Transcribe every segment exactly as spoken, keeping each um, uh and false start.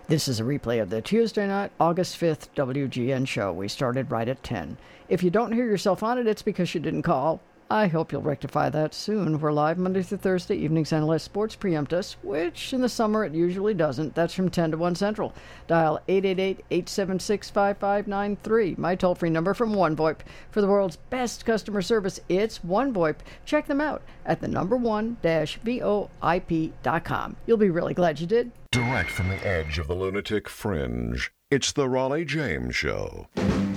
This is a replay of the Tuesday night, August fifth W G N show. We started right at ten. If you don't hear yourself on it, it's because you didn't call. I hope you'll rectify that soon. We're live Monday through Thursday evenings unless sports preempt us, which in the summer it usually doesn't. That's from ten to one Central. Dial eight eight eight, eight seven six, five five nine three. My toll-free number from OneVoIP. For the world's best customer service, it's OneVoIP. Check them out at the number one dash VoIP dot com. You'll be really glad you did. Direct from the edge of the lunatic fringe, it's the Raleigh James Show.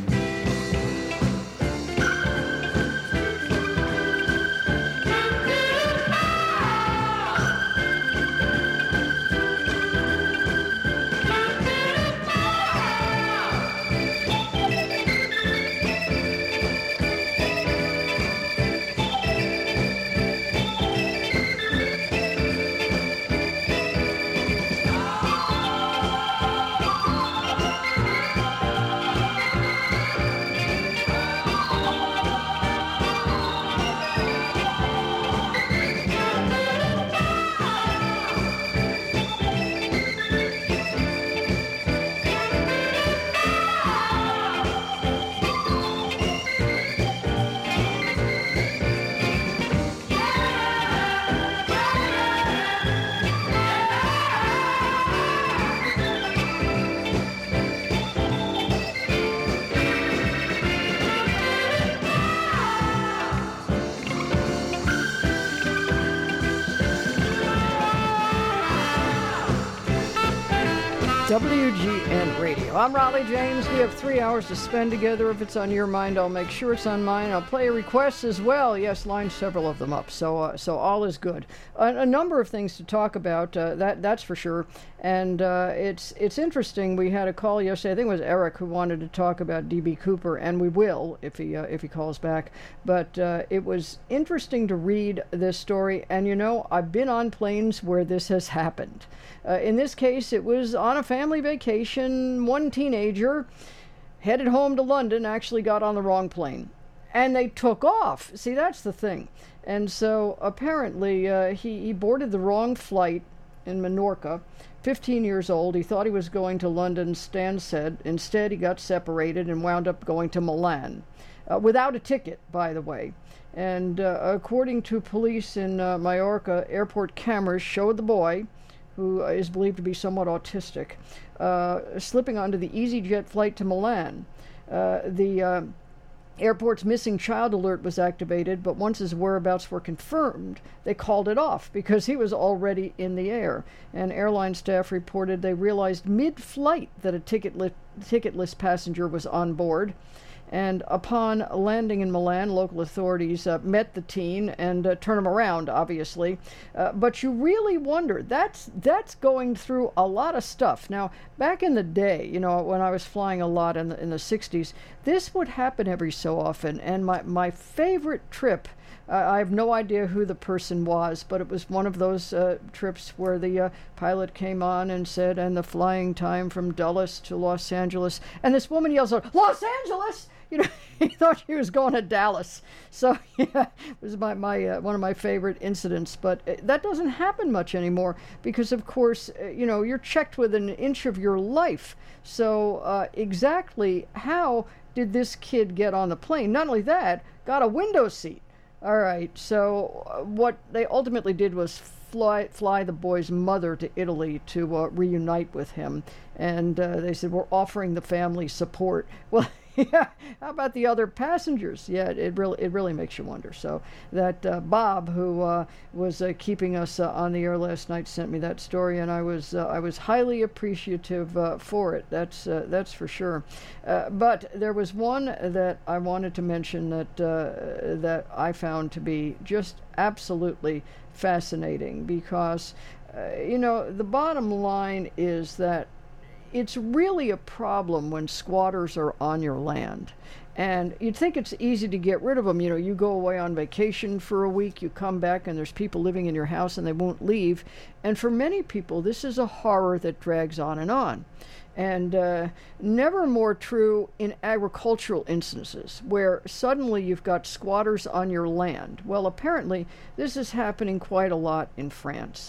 W G N Radio. I'm Raleigh James. We have three hours to spend together. If it's on your mind, I'll make sure it's on mine. I'll play requests as well. Yes, line several of them up. So uh, so all is good. A, a number of things to talk about, uh, that that's for sure. And uh, it's it's interesting. We had a call yesterday. I think it was Eric who wanted to talk about D B Cooper, and we will if he uh, if he calls back. But uh, it was interesting to read this story. And, you know, I've been on planes where this has happened. Uh, in this case, it was on a family vacation. One teenager headed home to London, actually got on the wrong plane. And they took off. See, that's the thing. And so apparently uh, he, he boarded the wrong flight in Menorca, fifteen years old. He thought he was going to London, Stansted. Instead, he got separated and wound up going to Milan. Uh, without a ticket, by the way. And uh, according to police in uh, Mallorca, airport cameras showed the boy, who is believed to be somewhat autistic, uh, slipping onto the EasyJet flight to Milan. Uh, the uh, airport's missing child alert was activated, but once his whereabouts were confirmed, they called it off because he was already in the air. And airline staff reported they realized mid-flight that a ticket-less, ticketless passenger was on board. And upon landing in Milan, local authorities uh, met the teen and uh, turned him around, obviously. Uh, but you really wonder, that's that's going through a lot of stuff. Now, back in the day, you know, when I was flying a lot in the, in the sixties, this would happen every so often. And my, my favorite trip, uh, I have no idea who the person was, but it was one of those uh, trips where the uh, pilot came on and said, and the flying time from Dulles to Los Angeles. And this woman yells out, "Los Angeles!" You know, he thought she was going to Dallas. So, yeah, it was my, my uh, one of my favorite incidents. But uh, that doesn't happen much anymore because, of course, uh, you know, you're checked within an inch of your life. So uh, exactly how did this kid get on the plane? Not only that, got a window seat. All right, so uh, what they ultimately did was fly fly the boy's mother to Italy to uh, reunite with him. And uh, they said, we're offering the family support. Well, yeah, how about the other passengers? Yeah, it really it really makes you wonder. So that uh, Bob, who uh, was uh, keeping us uh, on the air last night, sent me that story, and I was uh, I was highly appreciative uh, for it. That's uh, that's for sure. Uh, but there was one that I wanted to mention that uh, that I found to be just absolutely fascinating because uh, you know, the bottom line is that it's really a problem when squatters are on your land. And you'd think it's easy to get rid of them. You know, you go away on vacation for a week, you come back and there's people living in your house and they won't leave. And for many people, this is a horror that drags on and on. And uh, never more true in agricultural instances where suddenly you've got squatters on your land. Well, apparently this is happening quite a lot in France.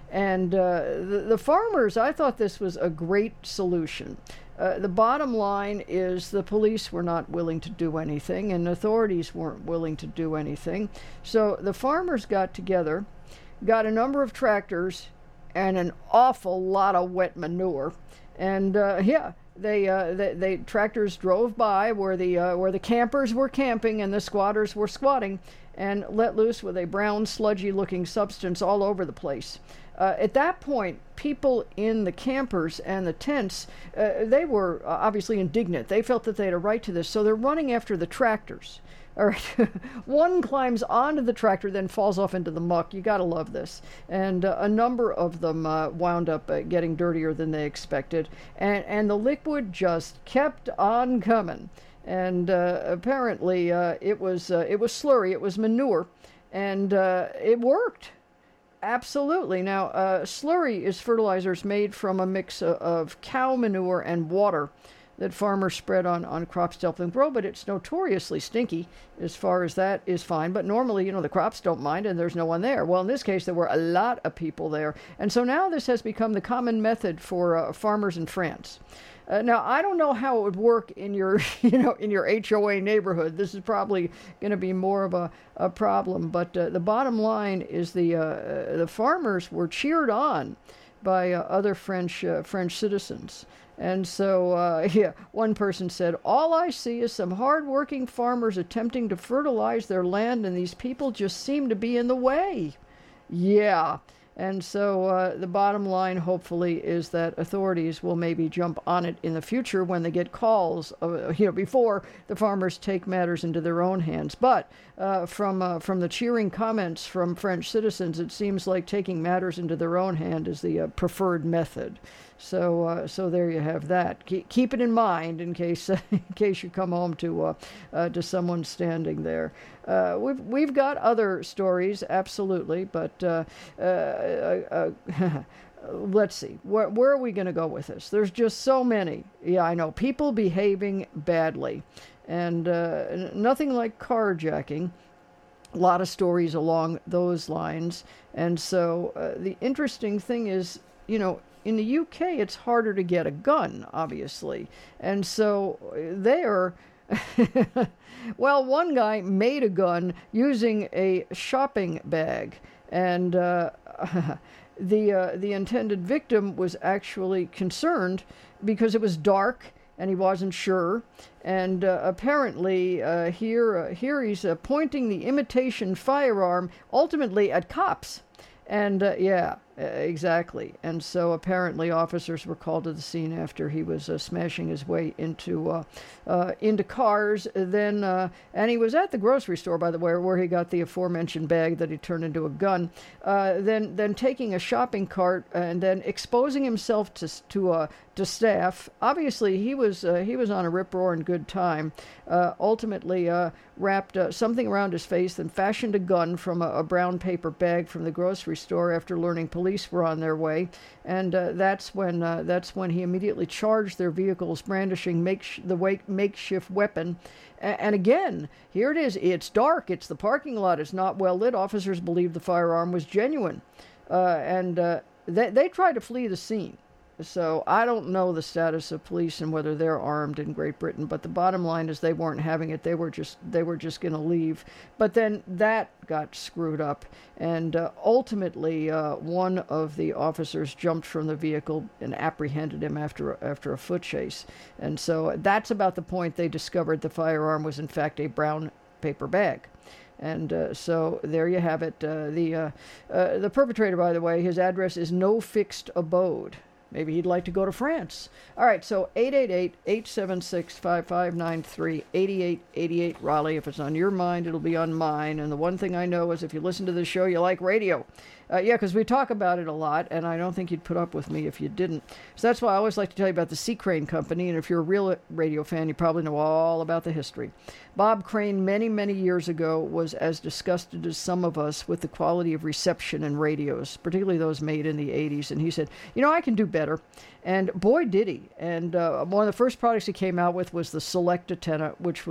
And uh, the, the farmers, I thought this was a great solution. Uh, the bottom line is the police were not willing to do anything, and authorities weren't willing to do anything. So the farmers got together, got a number of tractors, and an awful lot of wet manure. And uh, yeah, they, uh, they they tractors drove by where the uh, where the campers were camping and the squatters were squatting, and let loose with a brown, sludgy-looking substance all over the place. Uh, at that point, people in the campers and the tents, uh, they were uh, obviously indignant. They felt that they had a right to this, so they're running after the tractors. All right, one climbs onto the tractor, then falls off into the muck. You gotta love this. And uh, a number of them uh, wound up uh, getting dirtier than they expected, and and the liquid just kept on coming. And uh, apparently, uh, it was uh, it was slurry, it was manure, and uh, it worked. Absolutely. Now, uh, slurry is fertilizers made from a mix of, of cow manure and water that farmers spread on, on crops to help them grow, but it's notoriously stinky as far as that is fine. But normally, you know, the crops don't mind and there's no one there. Well, in this case, there were a lot of people there. And so now this has become the common method for uh, farmers in France. Uh, now, I don't know how it would work in your, you know, in your H O A neighborhood. This is probably going to be more of a, a problem. But uh, the bottom line is the uh, the farmers were cheered on by uh, other French uh, French citizens. And so, uh, yeah, one person said, "All I see is some hard-working farmers attempting to fertilize their land, and these people just seem to be in the way." Yeah. And so uh, the bottom line, hopefully, is that authorities will maybe jump on it in the future when they get calls, uh, you know, before the farmers take matters into their own hands. But uh, from uh, from the cheering comments from French citizens, it seems like taking matters into their own hand is the uh, preferred method. So, uh, so there you have that. Keep, keep it in mind in case, uh, in case you come home to, uh, uh, to someone standing there. Uh, we've we've got other stories, absolutely, but uh, uh, uh, uh, let's see. Where where are we going to go with this? There's just so many. Yeah, I know. People behaving badly, and uh, nothing like carjacking. A lot of stories along those lines, and so uh, the interesting thing is, you know, in the U K, it's harder to get a gun, obviously. And so there, well, one guy made a gun using a shopping bag. And uh, the, uh, the intended victim was actually concerned because it was dark and he wasn't sure. And uh, apparently uh, here, uh, here he's uh, pointing the imitation firearm ultimately at cops. And uh, yeah, exactly. And so apparently officers were called to the scene after he was uh, smashing his way into uh, uh, into cars. Then, uh, and he was at the grocery store, by the way, where he got the aforementioned bag that he turned into a gun. Uh, then, then taking a shopping cart and then exposing himself to to uh, to staff. Obviously, he was uh, he was on a rip roaring good time. Uh, ultimately, uh, wrapped uh, something around his face, then fashioned a gun from a, a brown paper bag from the grocery store after learning police were on their way, and uh, that's when uh, that's when he immediately charged their vehicles, brandishing make the wake makeshift weapon. A- and again, here it is. It's dark. It's the parking lot. It's not well lit. Officers believed the firearm was genuine, uh, and uh, they they tried to flee the scene. So I don't know the status of police and whether they're armed in Great Britain, but the bottom line is they weren't having it. They were just they were just going to leave. But then that got screwed up, and uh, ultimately uh, one of the officers jumped from the vehicle and apprehended him after after a foot chase. And so that's about the point they discovered the firearm was in fact a brown paper bag. And uh, so there you have it. Uh, the uh, uh, the perpetrator, by the way, his address is No Fixed Abode. Maybe he'd like to go to France. All right, so eight eight eight, eight seven six, five five nine three, eight eight eight eight, Raleigh. If it's on your mind, it'll be on mine. And the one thing I know is if you listen to this show, you like radio. Uh, yeah, because we talk about it a lot, and I don't think you'd put up with me if you didn't. So that's why I always like to tell you about the C. Crane Company, and if you're a real radio fan, you probably know all about the history. Bob Crane, many, many years ago, was as disgusted as some of us with the quality of reception in radios, particularly those made in the eighties, and he said, you know, I can do better. And boy, did he. And uh, one of the first products he came out with was the Select Antenna, which was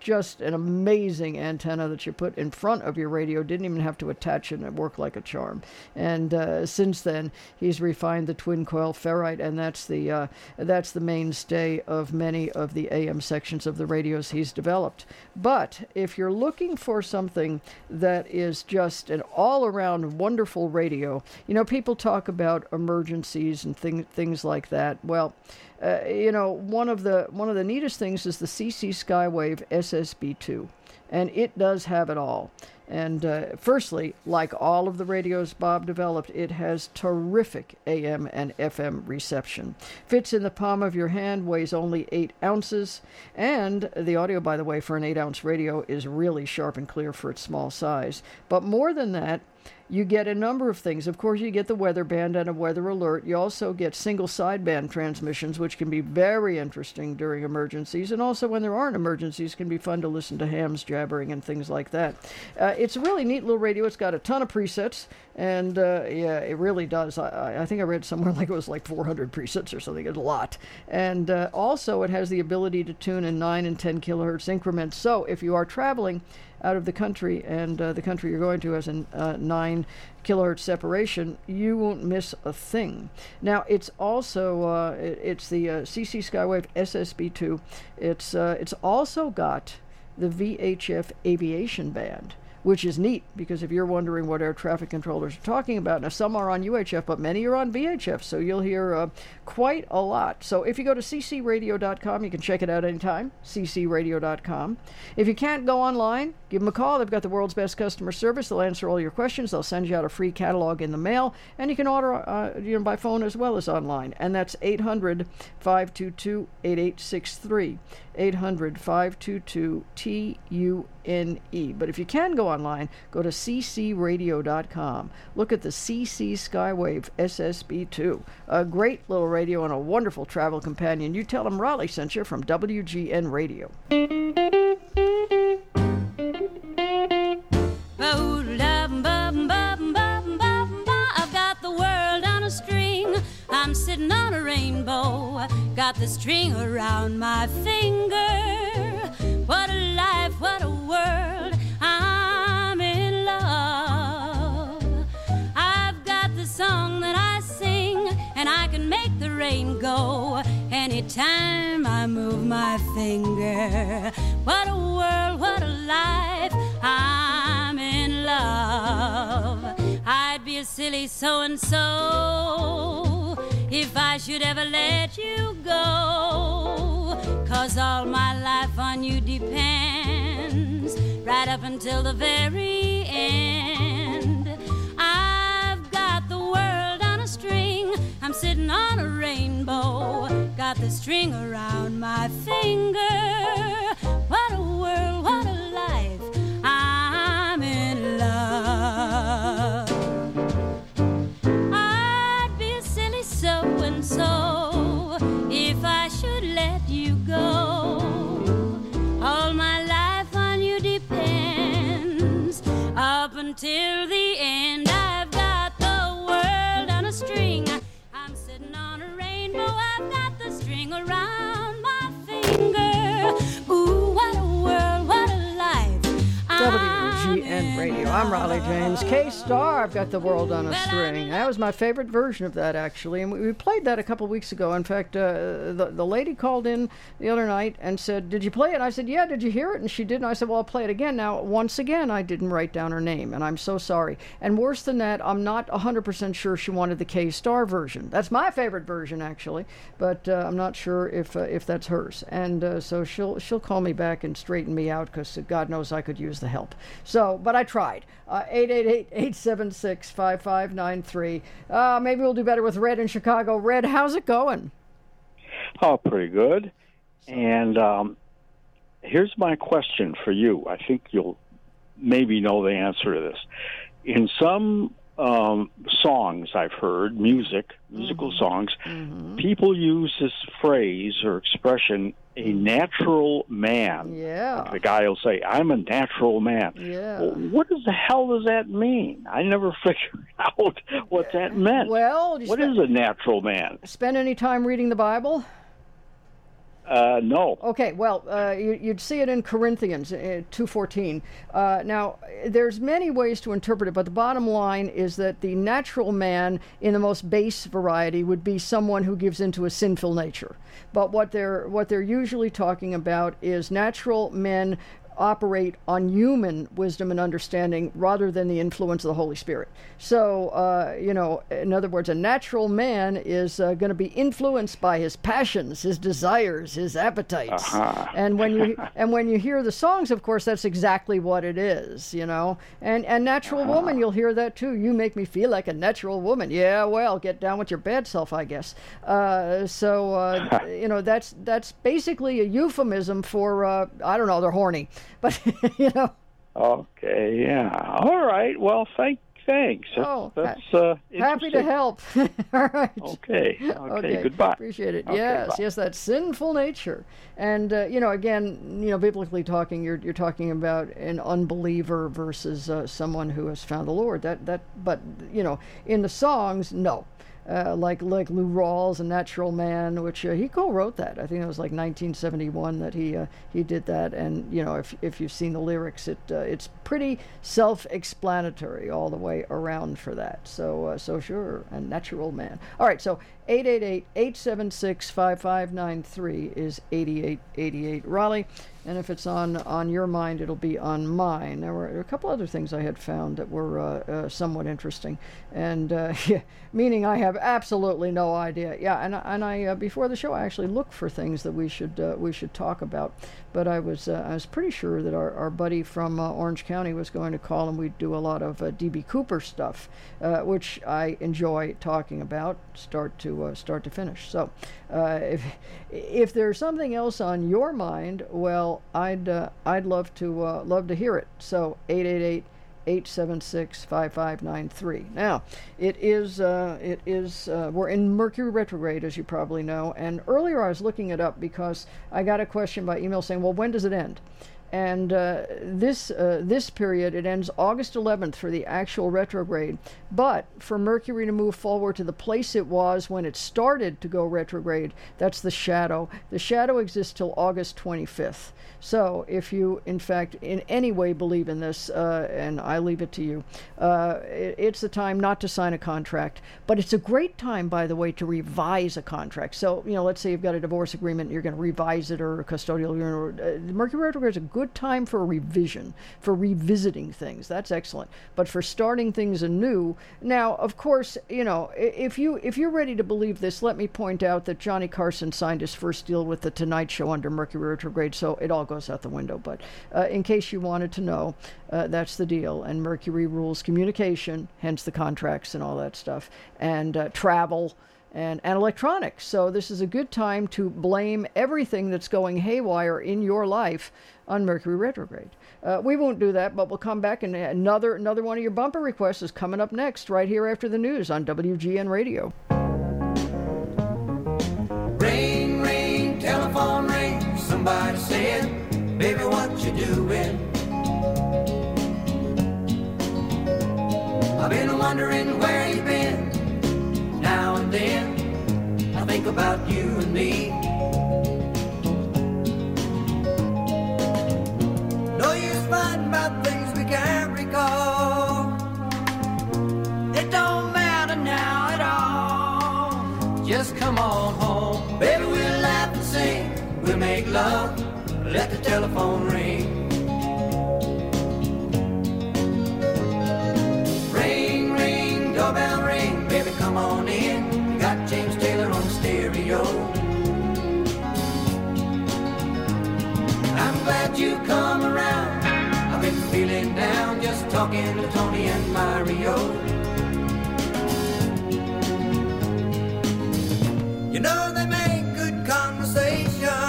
just an amazing antenna that you put in front of your radio. Didn't even have to attach it, and it worked like a charm. And uh, since then, he's refined the twin coil ferrite, and that's the uh, that's the mainstay of many of the A M sections of the radios he's developed. But if you're looking for something that is just an all-around wonderful radio, you know, people talk about emergencies and thing, things like that. Well, uh, you know, one of the one of the neatest things is the C C Skywave S S B two, and it does have it all. And uh, firstly, like all of the radios Bob developed, it has terrific A M and F M reception. Fits in the palm of your hand, weighs only eight ounces, and the audio, by the way, for an eight-ounce radio is really sharp and clear for its small size. But more than that, you get a number of things. Of course, you get the weather band and a weather alert. You also get single sideband transmissions, which can be very interesting during emergencies. And also when there aren't emergencies, can be fun to listen to hams jabbering and things like that. Uh, it's a really neat little radio. It's got a ton of presets. And uh, yeah, it really does. I, I think I read somewhere like it was like four hundred presets or something. It's a lot. And uh, also it has the ability to tune in nine and ten kilohertz increments. So if you are traveling out of the country, and uh, the country you're going to has a uh, nine kilohertz separation, you won't miss a thing. Now, it's also uh, it, it's the uh, C C Skywave S S B two. It's uh, it's also got the V H F aviation band, which is neat, because if you're wondering what air traffic controllers are talking about, now some are on U H F, but many are on V H F, so you'll hear uh, quite a lot. So if you go to c c radio dot com, you can check it out anytime, c c radio dot com. If you can't go online, give them a call. They've got the world's best customer service. They'll answer all your questions. They'll send you out a free catalog in the mail, and you can order uh, you know, by phone as well as online. And that's eight hundred, five two two, eight eight six three, eight hundred, five two two, T U N E. But if you can go online, go to c c radio dot com. Look at the C C Skywave S S B two. A great little radio and a wonderful travel companion. You tell them Raleigh sent you from W G N Radio. I've got the world on a string. I'm sitting on a rainbow. Got the string around my finger. What a life, what a world. I'm in love. I've got the song that I sing, and I can make the rain go anytime I move my finger. What a world, what a life. I'm in love. I'd be a silly so-and-so if I should ever let you go, 'cause all my life on you depends, right up until the very end. I've got the world on a string, I'm sitting on a rainbow, got the string around my finger. What a world, what a life, I'm in love. I'd be a silly so-and-so if I should let you go. All my life on you depends, up until the end. I've got the world on a string, I'm sitting on a rainbow, I've got the string around my finger. Ooh, what a world, what a life. W G N Radio. I'm Raleigh James. K-Star, I've got the world on a string. That was my favorite version of that, actually. And we, we played that a couple weeks ago. In fact, uh, the, the lady called in the other night and said, did you play it? I said, yeah, did you hear it? And she did. And I said, well, I'll play it again. Now, once again, I didn't write down her name, and I'm so sorry. And worse than that, I'm not one hundred percent sure she wanted the K-Star version. That's my favorite version, actually. But uh, I'm not sure if uh, if that's hers. And uh, so she'll, she'll call me back and straighten me out, because God knows I could use the help. So, but I tried. Uh, eight eight eight, eight seven six, five five nine three. Uh, maybe we'll do better with Red in Chicago. Red, how's it going? Oh, pretty good. And um, here's my question for you. I think you'll maybe know the answer to this. In some um, songs I've heard, music, musical mm-hmm. songs, mm-hmm. people use this phrase or expression, a natural man. Yeah. Like the guy will say, I'm a natural man. Yeah. Well, what does the hell does that mean? I never figured out what that meant. Well, what is a natural man? Spend any time reading the Bible? Uh, no. Okay, well, uh, you, you'd see it in Corinthians uh, two fourteen. Uh, now, there's many ways to interpret it, but the bottom line is that the natural man, in the most base variety, would be someone who gives into a sinful nature. But what they're what they're usually talking about is natural men operate on human wisdom and understanding rather than the influence of the Holy Spirit. So, uh, you know, in other words, a natural man is uh, going to be influenced by his passions, his desires, his appetites. Uh-huh. And when you and when you hear the songs, of course, that's exactly what it is, you know. And and natural uh-huh. woman, you'll hear that too. You make me feel like a natural woman. Yeah, well, get down with your bad self, I guess. Uh, so, uh, you know, that's that's basically a euphemism for, uh, I don't know, they're horny. But, you know. Okay, yeah. All right. Well, thank, thanks. That's, Oh, that's uh, happy to interesting. help. All right. Okay. Okay. Goodbye. Appreciate it. Okay, yes, bye. yes, that sinful nature. And, uh, you know, again, you know, biblically talking, you're you're talking about an unbeliever versus uh, someone who has found the Lord. That, that, but, you know, in the songs, no. Uh, like like Lou Rawls, A Natural Man, which uh, he co-wrote that. I think it was like nineteen seventy-one that he uh, he did that. And you know, if if you've seen the lyrics, it uh, it's pretty self-explanatory all the way around for that. So uh, so sure, A Natural Man. All right, so eight eight eight, eight seven six, five five nine three is eighty-eight eighty-eight Raleigh. And if it's on, on your mind, it'll be on mine. There were a couple other things I had found that were uh, uh, somewhat interesting, and uh, yeah, meaning I have absolutely no idea. Yeah, and and I uh, before the show I actually looked for things that we should uh, we should talk about, but I was uh, I was pretty sure that our, our buddy from uh, Orange County was going to call and we'd do a lot of uh, D B Cooper stuff, uh, which I enjoy talking about, start to uh, start to finish. So, uh, if if there's something else on your mind, well, I'd uh, I'd love to uh, love to hear it. So eight eight eight, eight seven six, five five nine three. Now, it is uh, it is uh, we're in Mercury retrograde, as you probably know. And earlier I was looking it up because I got a question by email saying, "Well, when does it end?" And uh, this uh, this period, it ends August eleventh for the actual retrograde. But for Mercury to move forward to the place it was when it started to go retrograde, that's the shadow. The shadow exists till August twenty-fifth. So if you, in fact, in any way believe in this, uh, and I leave it to you, uh, it, it's the time not to sign a contract. But it's a great time, by the way, to revise a contract. So, you know, let's say you've got a divorce agreement and you're going to revise it, or a custodial agreement. Or, uh, Mercury retrograde is a good time for a revision, for revisiting things. That's excellent. But for starting things anew, now, of course, you know, if, you, if you're ready to believe this, let me point out that Johnny Carson signed his first deal with The Tonight Show under Mercury retrograde, so it all goes out the window. But uh, in case you wanted to know, uh, that's the deal. And Mercury rules communication, hence the contracts and all that stuff, and uh, travel and, and electronics. So this is a good time to blame everything that's going haywire in your life on Mercury retrograde. Uh, we won't do that, but we'll come back, and another another one of your bumper requests is coming up next, right here after the news on W G N Radio. Ring, ring, telephone ring. Somebody said, baby, what you doing? I've been wondering where you've been. Now and then I think about you and me. No use fighting about things we can't recall. It don't matter now at all. Just come on home. Baby, we'll laugh and sing. We'll make love. Let the telephone ring. Ring, ring, doorbell ring. Baby, come on in. You got James Taylor on the stereo. I'm glad you come around. I've been feeling down just talking to Tony and Mario. You know they make good conversation.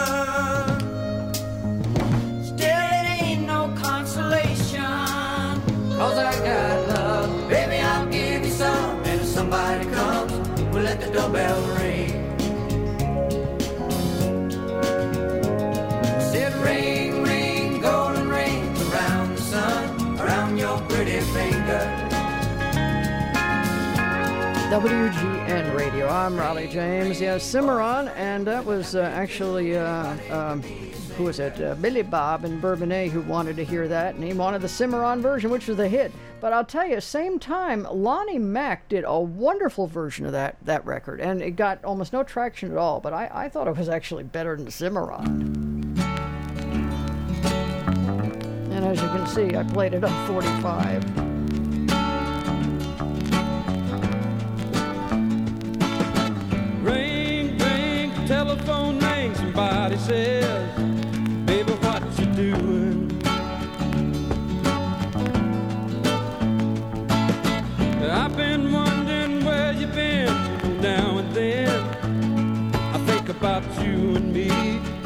Still it ain't no consolation. Cause I got love. Baby, I'll give you some. And if somebody comes, we'll let the doorbell ring. Said ring, ring, golden ring. Around the sun, around your pretty finger. W G N Radio. Radio. I'm Raleigh James. Yeah, Cimarron, and that was uh, actually, uh, um, who was it? Uh, Billy Bob in Bourbonnais who wanted to hear that, and he wanted the Cimarron version, which was a hit. But I'll tell you, same time, Lonnie Mack did a wonderful version of that, that record, and it got almost no traction at all, but I, I thought it was actually better than the Cimarron. And as you can see, I played it on forty-five. Ring, ring, telephone rings, somebody says, baby, what you doing? I've been wondering where you've been. Now and then I think about you and me.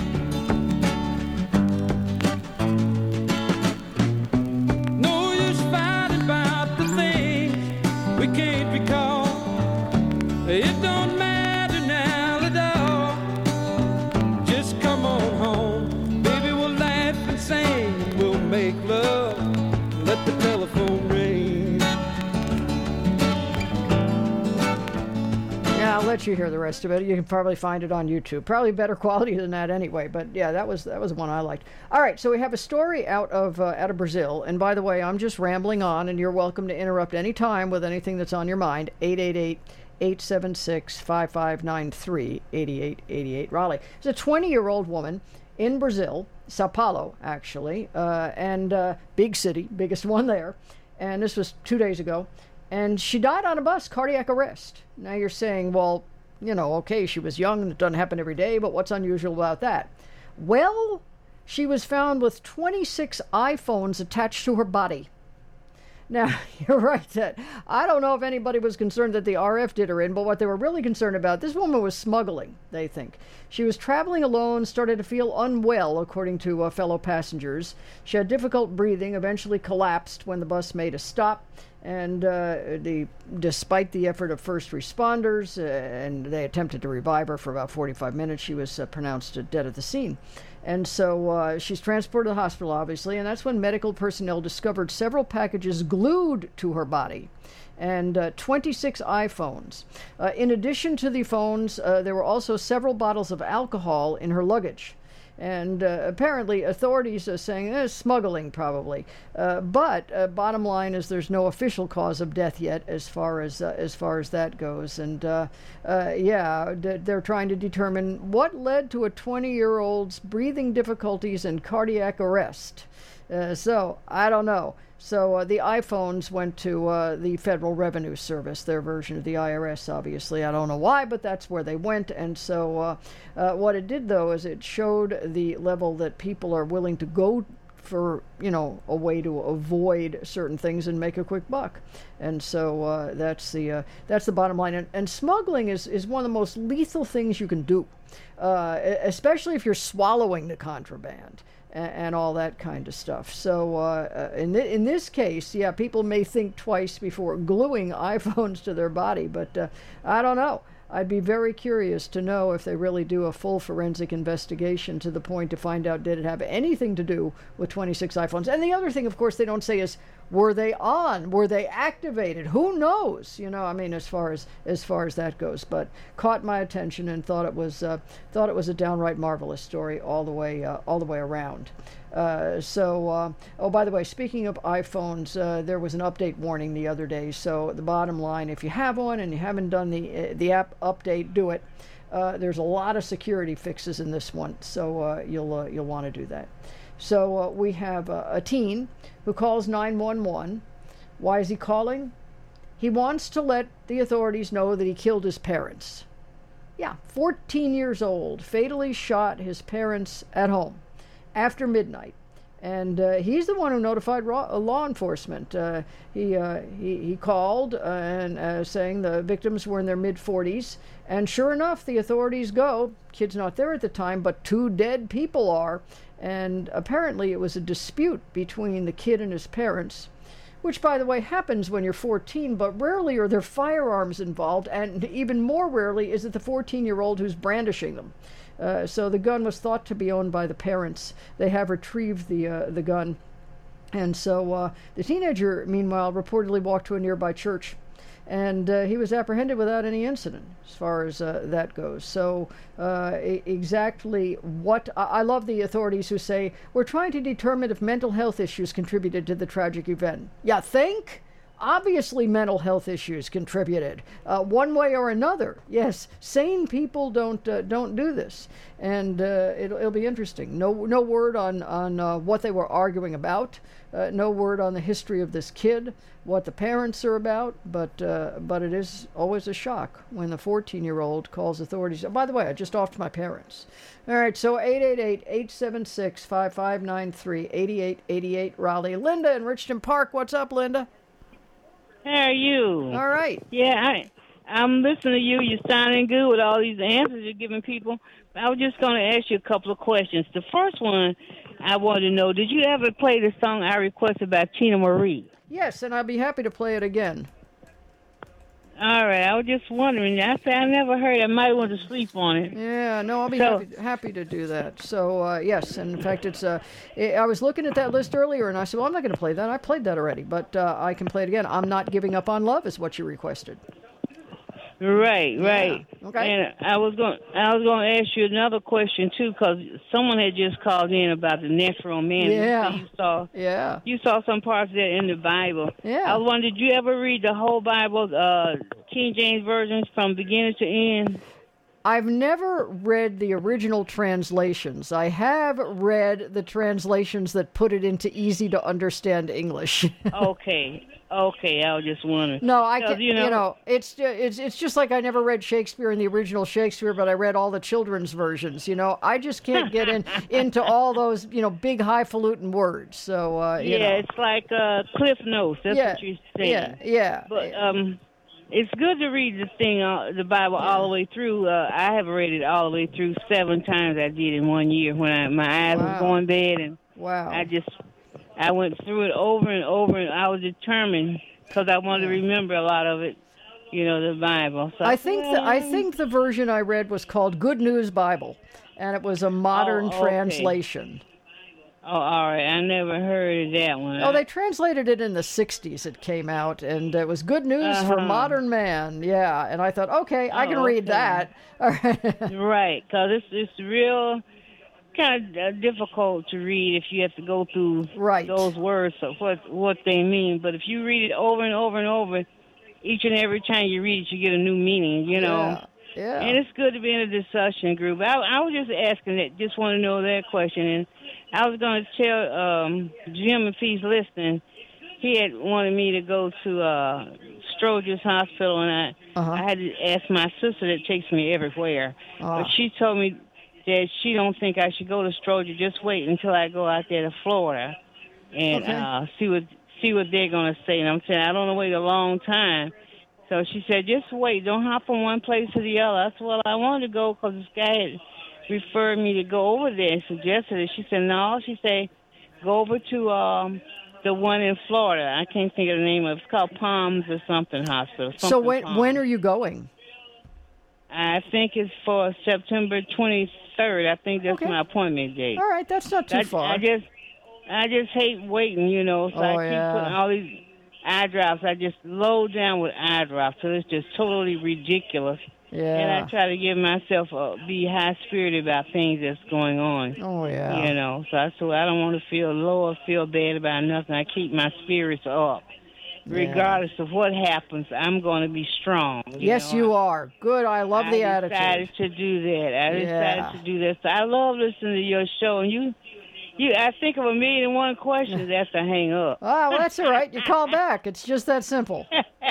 No use fighting about the things we can't recall. It don't matter now at all. Just come on home, baby, we'll laugh and sing. We'll make love, let the telephone ring. Yeah, I'll let you hear the rest of it. You can probably find it on YouTube. Probably better quality than that anyway. But yeah, that was that was one I liked. All right, so we have a story out of uh, out of Brazil. And by the way, I'm just rambling on, and you're welcome to interrupt any time with anything that's on your mind. eight eight eight, eight seven six, five five nine three, eight eight eight eight Raleigh. It's a twenty-year-old woman in Brazil, Sao Paulo, actually, uh, and uh, big city, biggest one there. And this was two days ago. And she died on a bus, cardiac arrest. Now you're saying, well, you know, okay, she was young and it doesn't happen every day, but what's unusual about that? Well, she was found with twenty-six iPhones attached to her body. Now, you're right that I don't know if anybody was concerned that the R F did her in, but what they were really concerned about, this woman was smuggling, they think. She was traveling alone, started to feel unwell, according to uh, fellow passengers. She had difficult breathing, eventually collapsed when the bus made a stop. And uh, the, despite the effort of first responders, uh, and they attempted to revive her for about forty-five minutes, she was uh, pronounced dead at the scene. And so uh, she's transported to the hospital, obviously, and that's when medical personnel discovered several packages glued to her body and uh, twenty-six iPhones. Uh, in addition to the phones, uh, there were also several bottles of alcohol in her luggage. And uh, apparently authorities are saying eh, smuggling probably. Uh, but uh, bottom line is there's no official cause of death yet as far as uh, as far as that goes. And uh, uh, yeah, d- they're trying to determine what led to a twenty-year-old's breathing difficulties and cardiac arrest. Uh, so I don't know. So uh, the iPhones went to uh, the Federal Revenue Service, their version of the I R S, obviously. I don't know why, but that's where they went. And so uh, uh, what it did, though, is it showed the level that people are willing to go for, you know, a way to avoid certain things and make a quick buck. And so uh, that's the uh, that's the bottom line. And, and smuggling is, is one of the most lethal things you can do, uh, especially if you're swallowing the contraband. And all that kind of stuff. So uh, in th- in this case, yeah, people may think twice before gluing iPhones to their body, but uh, I don't know. I'd be very curious to know if they really do a full forensic investigation to the point to find out did it have anything to do with twenty-six iPhones. And the other thing, of course, they don't say is, were they on? Were they activated? Who knows? You know, I mean, as far as as far as that goes. But caught my attention and thought it was uh, thought it was a downright marvelous story all the way uh, all the way around. Uh, so, uh, oh, by the way, speaking of iPhones, uh, there was an update warning the other day. So the bottom line, if you have one and you haven't done the uh, the app update, do it. Uh, there's a lot of security fixes in this one, so uh, you'll uh, you'll want to do that. So uh, we have uh, a teen who calls nine one one. Why is he calling? He wants to let the authorities know that he killed his parents. Yeah, fourteen years old, fatally shot his parents at home after midnight. And uh, he's the one who notified raw, uh, law enforcement. Uh, he, uh, he he called uh, and uh, saying the victims were in their mid forties. And sure enough, the authorities go. Kid's not there at the time, but two dead people are. And apparently it was a dispute between the kid and his parents, which, by the way, happens when you're fourteen, but rarely are there firearms involved. And even more rarely is it the fourteen-year-old who's brandishing them. Uh, so the gun was thought to be owned by the parents. They have retrieved the uh, the gun. And so uh, the teenager, meanwhile, reportedly walked to a nearby church and uh, he was apprehended without any incident as far as uh, that goes. So uh, e- exactly what I-, I love the authorities who say we're trying to determine if mental health issues contributed to the tragic event. Yeah, think. Obviously, mental health issues contributed uh, one way or another. Yes, sane people don't uh, don't do this, and uh, it'll, it'll be interesting. No no word on on uh, what they were arguing about. Uh, no word on the history of this kid, what the parents are about. But uh, but it is always a shock when the fourteen-year-old calls authorities. Oh, by the way, I just offed my parents. All right, so eight eight eight, eight seven six, five five nine three, eight eight eight eight Raleigh. Linda in Richmond Park. What's up, Linda? How are you? All right. Yeah, I, I'm listening to you. You're sounding good with all these answers you're giving people. I was just going to ask you a couple of questions. The first one I wanted to know, did you ever play the song I requested by Tina Marie? Yes, and I'd be happy to play it again. All right. I was just wondering. I said I never heard it. I might want to sleep on it. Yeah, no, I'll be So- happy, happy to do that. So, uh, yes, and in fact, it's. Uh, I I was looking at that list earlier, and I said, well, I'm not going to play that. I played that already, but uh, I can play it again. I'm Not Giving Up on Love is what you requested. Right, right. Yeah, okay. And I was going, I was going to ask you another question too, because someone had just called in about the natural man. Yeah. You said you saw, Yeah. you saw some parts of that in the Bible. Yeah. I was wondering, did you ever read the whole Bible, uh, King James versions from beginning to end? I've never read the original translations. I have read the translations that put it into easy to understand English. Okay, okay. I was just wondering. No, I Because, can. you know- You know, it's ju- it's it's just like I never read Shakespeare in the original Shakespeare, but I read all the children's versions. You know, I just can't get in into all those you know big highfalutin words. So uh, you Yeah, know. it's like uh, Cliff Notes. That's yeah, what you're saying. yeah, yeah. But um, it's good to read the thing, uh, the Bible, all the way through. Uh, I have read it all the way through seven times. I did in one year when I, my eyes Wow. was going bad, and Wow. I just I went through it over and over, and I was determined because I wanted to remember a lot of it. You know, the Bible. So I think the, I well, think the version I read was called Good News Bible, and it was a modern Oh, okay. translation. Oh, all right. I never heard of that one. Oh, they translated it in the sixties. It came out, and it was good news for Uh-huh. modern man. Yeah, and I thought, okay, I can Oh, read okay. that. All right. Right, because it's it's real kind of uh, difficult to read if you have to go through Right. those words of what what they mean. But if you read it over and over and over, each and every time you read it, you get a new meaning. You know. Yeah. yeah. And it's good to be in a discussion group. I, I was just asking that, just want to know that question. And I was going to tell um, Jim, if he's listening, he had wanted me to go to uh, Stroger's Hospital, and I, Uh-huh. I had to ask my sister that takes me everywhere. Ah. But she told me that she don't think I should go to Stroger. Just wait until I go out there to Florida and Okay. uh, see what see what they're going to say. And I'm saying, I don't want to wait a long time. So she said, just wait. Don't hop from one place to the other. I said, well, I wanted to go because this guy had referred me to go over there and suggested it. She said, no. She said, go over to um, the one in Florida. I can't think of the name of it. It's called Palms or something hospital. so something when Palms. when are you going? I think it's for September twenty-third. I think that's Okay. my appointment date. All right, that's not too I, far. I just, I just hate waiting, you know. So Oh, I keep yeah. putting all these eye drops. I just load down with eye drops, so it's just totally ridiculous. And yeah. I try to give myself a be high spirited about things that's going on. Oh yeah. You know, so I so I don't want to feel low or feel bad about nothing. I keep my spirits up, regardless of what happens. I'm going to be strong. You Yes, know? you are. Good. I love the I attitude. decided to do that. I Yeah. decided to do that. So I love listening to your show, and you, you. I think of a million and one questions after I hang up. Ah, well, that's all right. You call back. It's just that simple.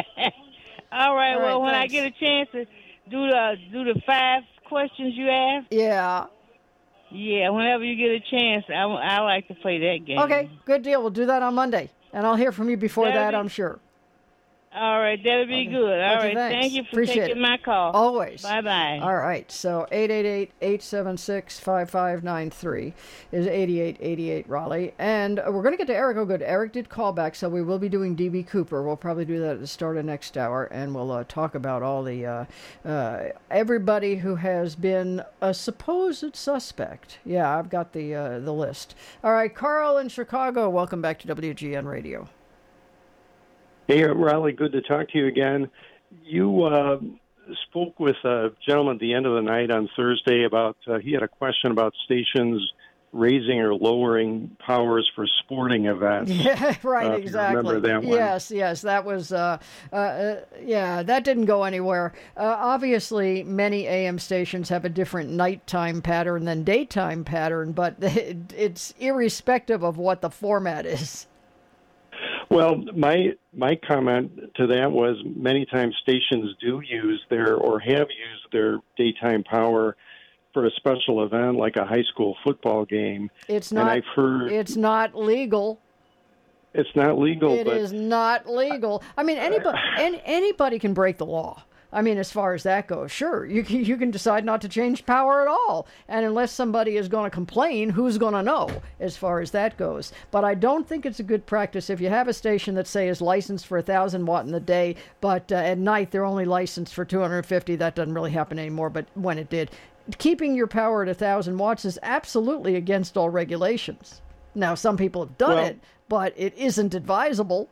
All right. All well, right, when thanks. I get a chance to do the do the five questions you asked, Yeah. yeah. Whenever you get a chance, I, I like to play that game. Okay, good deal. We'll do that on Monday. And I'll hear from you before That'll that, be- I'm sure. All right. That'll be Okay. good. All Okay, right. thanks. Thank you for Appreciate taking it. my call. Always. Bye bye. All right, so eight eight eight, eight seven six, five five nine three is eighty-eight eighty-eight Raleigh. And we're going to get to Eric. Oh, good. Eric did call back, so we will be doing D B. Cooper. We'll probably do that at the start of next hour, and we'll uh, talk about all the, uh, uh, everybody who has been a supposed suspect. Yeah, I've got the, uh, the list. All right, Carl in Chicago, welcome back to W G N Radio. Hey, Raleigh, good to talk to you again. you uh, spoke with a gentleman at the end of the night on Thursday about, uh, he had a question about stations raising or lowering powers for sporting events. Yeah, right, uh, exactly. Remember that one? Yes, yes, that was, uh, uh, uh, yeah, that didn't go anywhere. Uh, obviously, many A M stations have a different nighttime pattern than daytime pattern, but it, it's irrespective of what the format is. Well, my my comment to that was many times stations do use their or have used their daytime power for a special event like a high school football game. It's and not. I've heard, it's not legal. It's not legal. It but is not legal. I mean, anybody any, anybody can break the law. I mean, as far as that goes, sure, you can, you can decide not to change power at all. And unless somebody is going to complain, who's going to know as far as that goes? But I don't think it's a good practice if you have a station that, say, is licensed for one thousand watt in the day, but uh, at night they're only licensed for two hundred fifty. That doesn't really happen anymore, but when it did. Keeping your power at one thousand watts is absolutely against all regulations. Now, some people have done Well, it, but it isn't advisable.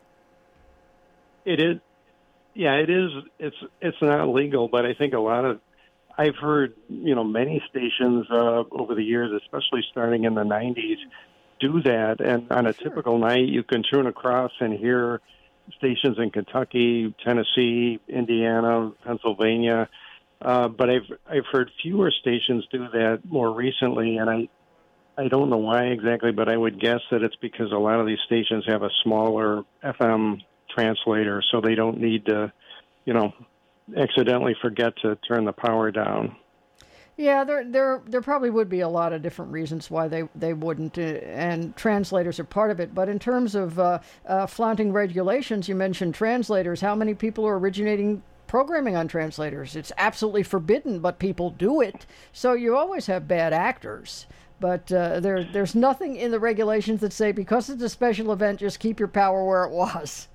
It is. Yeah, it is. It's it's not legal, but I think a lot of I've heard you know many stations uh, over the years, especially starting in the nineties, do that. And on a Sure. typical night, you can tune across and hear stations in Kentucky, Tennessee, Indiana, Pennsylvania. Uh, but I've I've heard fewer stations do that more recently, and I I don't know why exactly, but I would guess that it's because a lot of these stations have a smaller F M translator, so they don't need to, you know, accidentally forget to turn the power down. Yeah, there there there probably would be a lot of different reasons why they, they wouldn't, uh, and translators are part of it. But in terms of uh, uh, flaunting regulations, you mentioned translators. How many people are originating programming on translators? It's absolutely forbidden, but people do it. So you always have bad actors. But uh, there there's nothing in the regulations that say because it's a special event, just keep your power where it was.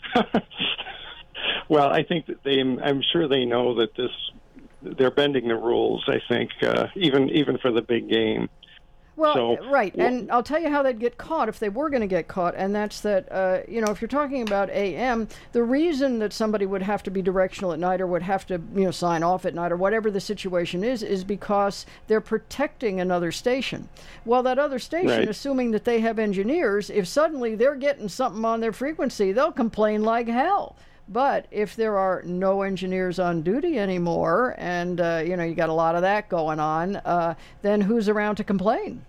Well, I think that they, I'm sure they know that this, they're bending the rules, I think, uh, even even for the big game. Well, So- right, and I'll tell you how they'd get caught if they were going to get caught, and that's that, uh, you know, if you're talking about A M, the reason that somebody would have to be directional at night or would have to, you know, sign off at night or whatever the situation is, is because they're protecting another station. Well, that other station, Right. assuming that they have engineers, if suddenly they're getting something on their frequency, they'll complain like hell. But if there are no engineers on duty anymore, and, uh, you know, you got a lot of that going on, uh, then who's around to complain?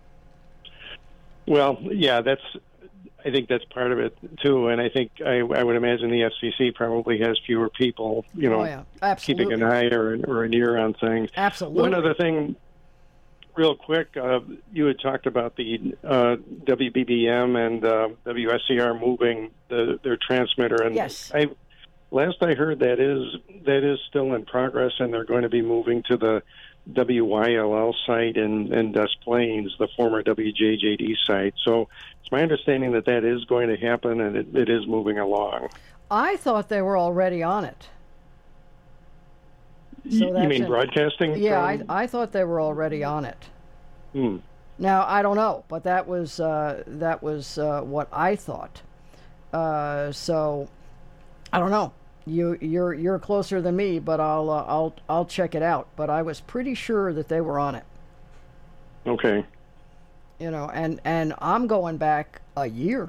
Well, yeah, that's. I think that's part of it too, and I think I, I would imagine the F C C probably has fewer people, you know, Oh, yeah. Absolutely. keeping an eye or, or an ear on things. Absolutely. One other thing, real quick, uh, you had talked about the uh, W B B M and uh, W S C R moving the, their transmitter, and Yes. I last I heard that is that is still in progress, and they're going to be moving to the W Y L L site in, in Des Plaines, the former W J J D site. So it's my understanding that that is going to happen, and it, it is moving along. I thought they were already on it. Y- you that's mean in- broadcasting? Yeah, I, from- I thought they were already on it. Hmm. Now I don't know, but that was uh, that was uh, what I thought. Uh, so I don't know. You you're you're closer than me, but I'll uh, I'll I'll check it out. But I was pretty sure that they were on it. Okay. You know, and and I'm going back a year.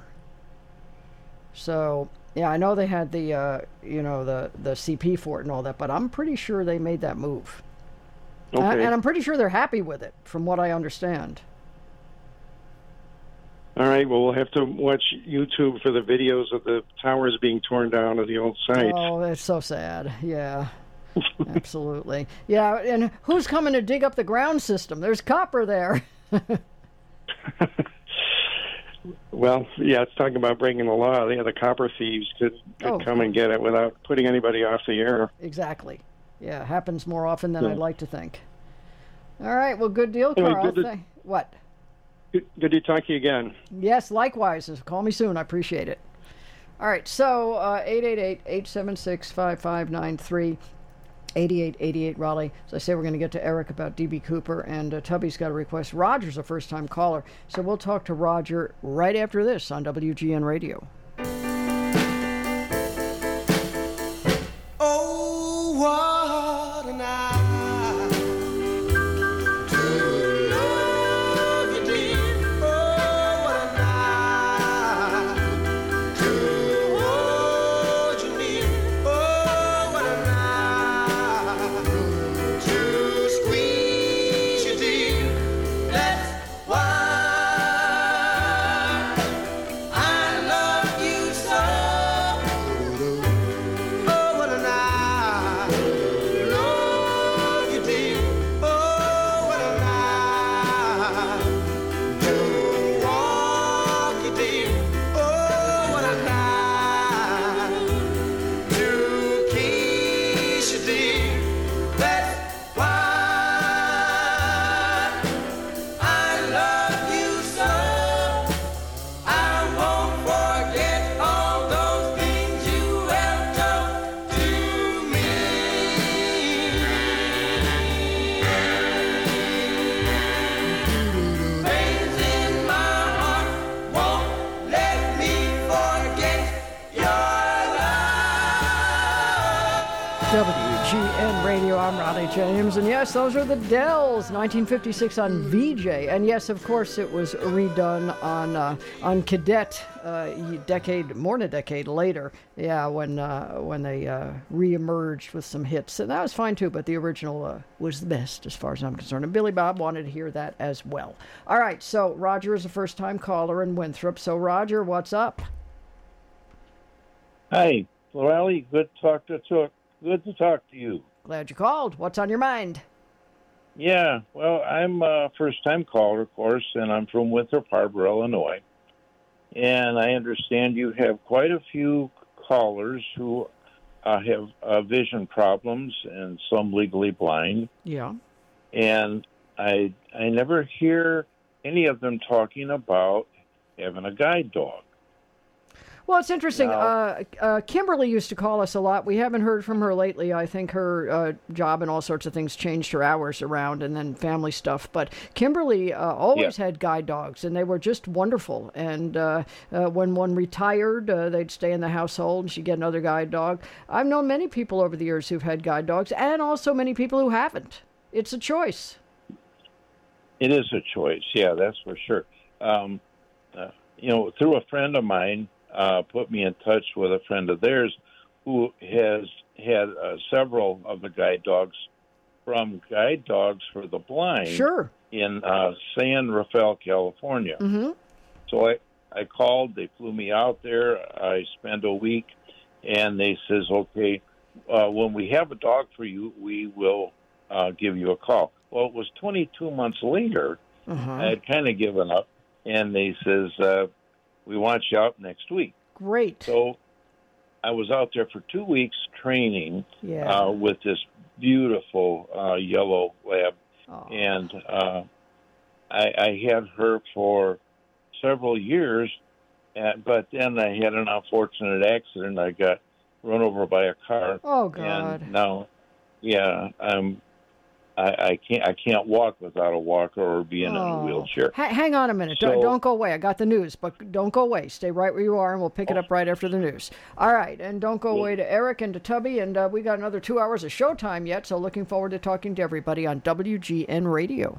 So yeah, I know they had the uh, you know the the C P for it and all that, but I'm pretty sure they made that move. Okay. And, and I'm pretty sure they're happy with it, from what I understand. All right. Well, we'll have to watch YouTube for the videos of the towers being torn down of the old site. Oh, it's so sad. Yeah, absolutely. Yeah, and who's coming to dig up the ground system? There's copper there. Well, yeah, it's talking about breaking the law. Yeah, the copper thieves could, could Oh. come and get it without putting anybody off the air. Exactly. Yeah, happens more often than Yeah. I'd like to think. All right, well, good deal, Anyway, Carl. good to- Th- what? Good, good to talk to you again. Yes, likewise. Call me soon. I appreciate it. All right, so uh, eight eight eight, eight seven six, five five nine three, eighty-eight eighty-eight Raleigh. As I say, we're going to get to Eric about D B. Cooper, and uh, Tubby's got a request. Roger's a first-time caller, so we'll talk to Roger right after this on W G N Radio. Oh, W G N Radio, I'm Ronnie James, and yes, those are the Dells, nineteen fifty-six on V J, and yes, of course, it was redone on uh, on Cadet, uh, a decade, more than a decade later, yeah, when uh, when they uh, re-emerged with some hits, and that was fine too, but the original uh, was the best as far as I'm concerned, and Billy Bob wanted to hear that as well. All right, so Roger is a first-time caller in Winthrop, so Roger, what's up? Hi, Lorelli, good to talk to talk. Good to talk to you. Glad you called. What's on your mind? Yeah, well, I'm a first-time caller, of course, and I'm from Winthrop Harbor, Illinois. And I understand you have quite a few callers who uh, have uh, vision problems and some legally blind. Yeah. And I I never hear any of them talking about having a guide dog. Well, it's interesting. No. Uh, uh, Kimberly used to call us a lot. We haven't heard from her lately. I think her uh, job and all sorts of things changed her hours around, and then family stuff. But Kimberly uh, always Yeah. had guide dogs, and they were just wonderful. And uh, uh, when one retired, uh, they'd stay in the household, and she'd get another guide dog. I've known many people over the years who've had guide dogs, and also many people who haven't. It's a choice. It is a choice, yeah, that's for sure. Um, uh, you know, through a friend of mine, Uh, put me in touch with a friend of theirs who has had uh, several of the guide dogs from Guide Dogs for the Blind Sure. in uh, San Rafael, California. Mm-hmm. So I, I called, they flew me out there, I spent a week, and they says, okay, uh, when we have a dog for you, we will uh, give you a call. Well, it was twenty-two months later, Uh-huh. I had kind of given up, and they says, uh, we want you out next week. Great. So I was out there for two weeks training Yeah. uh, with this beautiful uh, yellow lab. Aw. And uh, I, I had her for several years, uh, but then I had an unfortunate accident. I got run over by a car. Oh, God. And now, yeah, I'm I, I can't. I can't walk without a walker or being in a Oh. wheelchair. Ha- hang on a minute. So- don't, don't go away. I got the news, but don't go away. Stay right where you are, and we'll pick it up right after the news. All right, and don't go away to Eric and to Tubby, and uh, we got another two hours of showtime yet, so looking forward to talking to everybody on W G N Radio.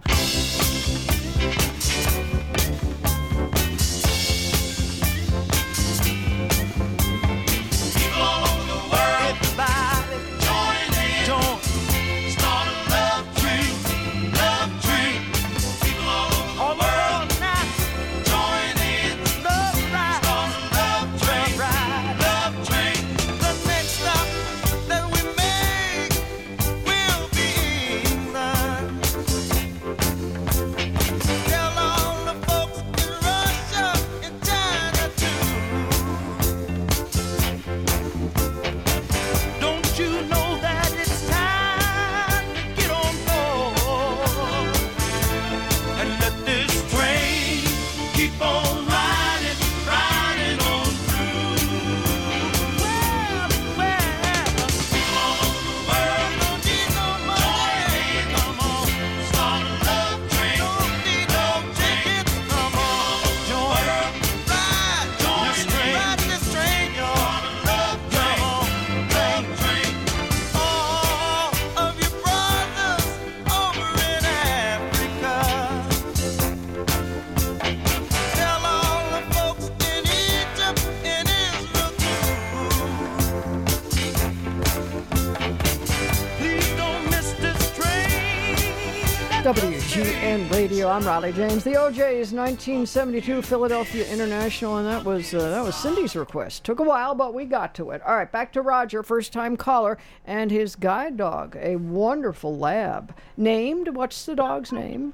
W G N Radio. I'm Raleigh James. The O J's nineteen seventy-two Philadelphia International, and that was uh, that was Cindy's request. Took a while, but we got to it. All right, back to Roger, first-time caller, and his guide dog, a wonderful lab. Named, what's the dog's name?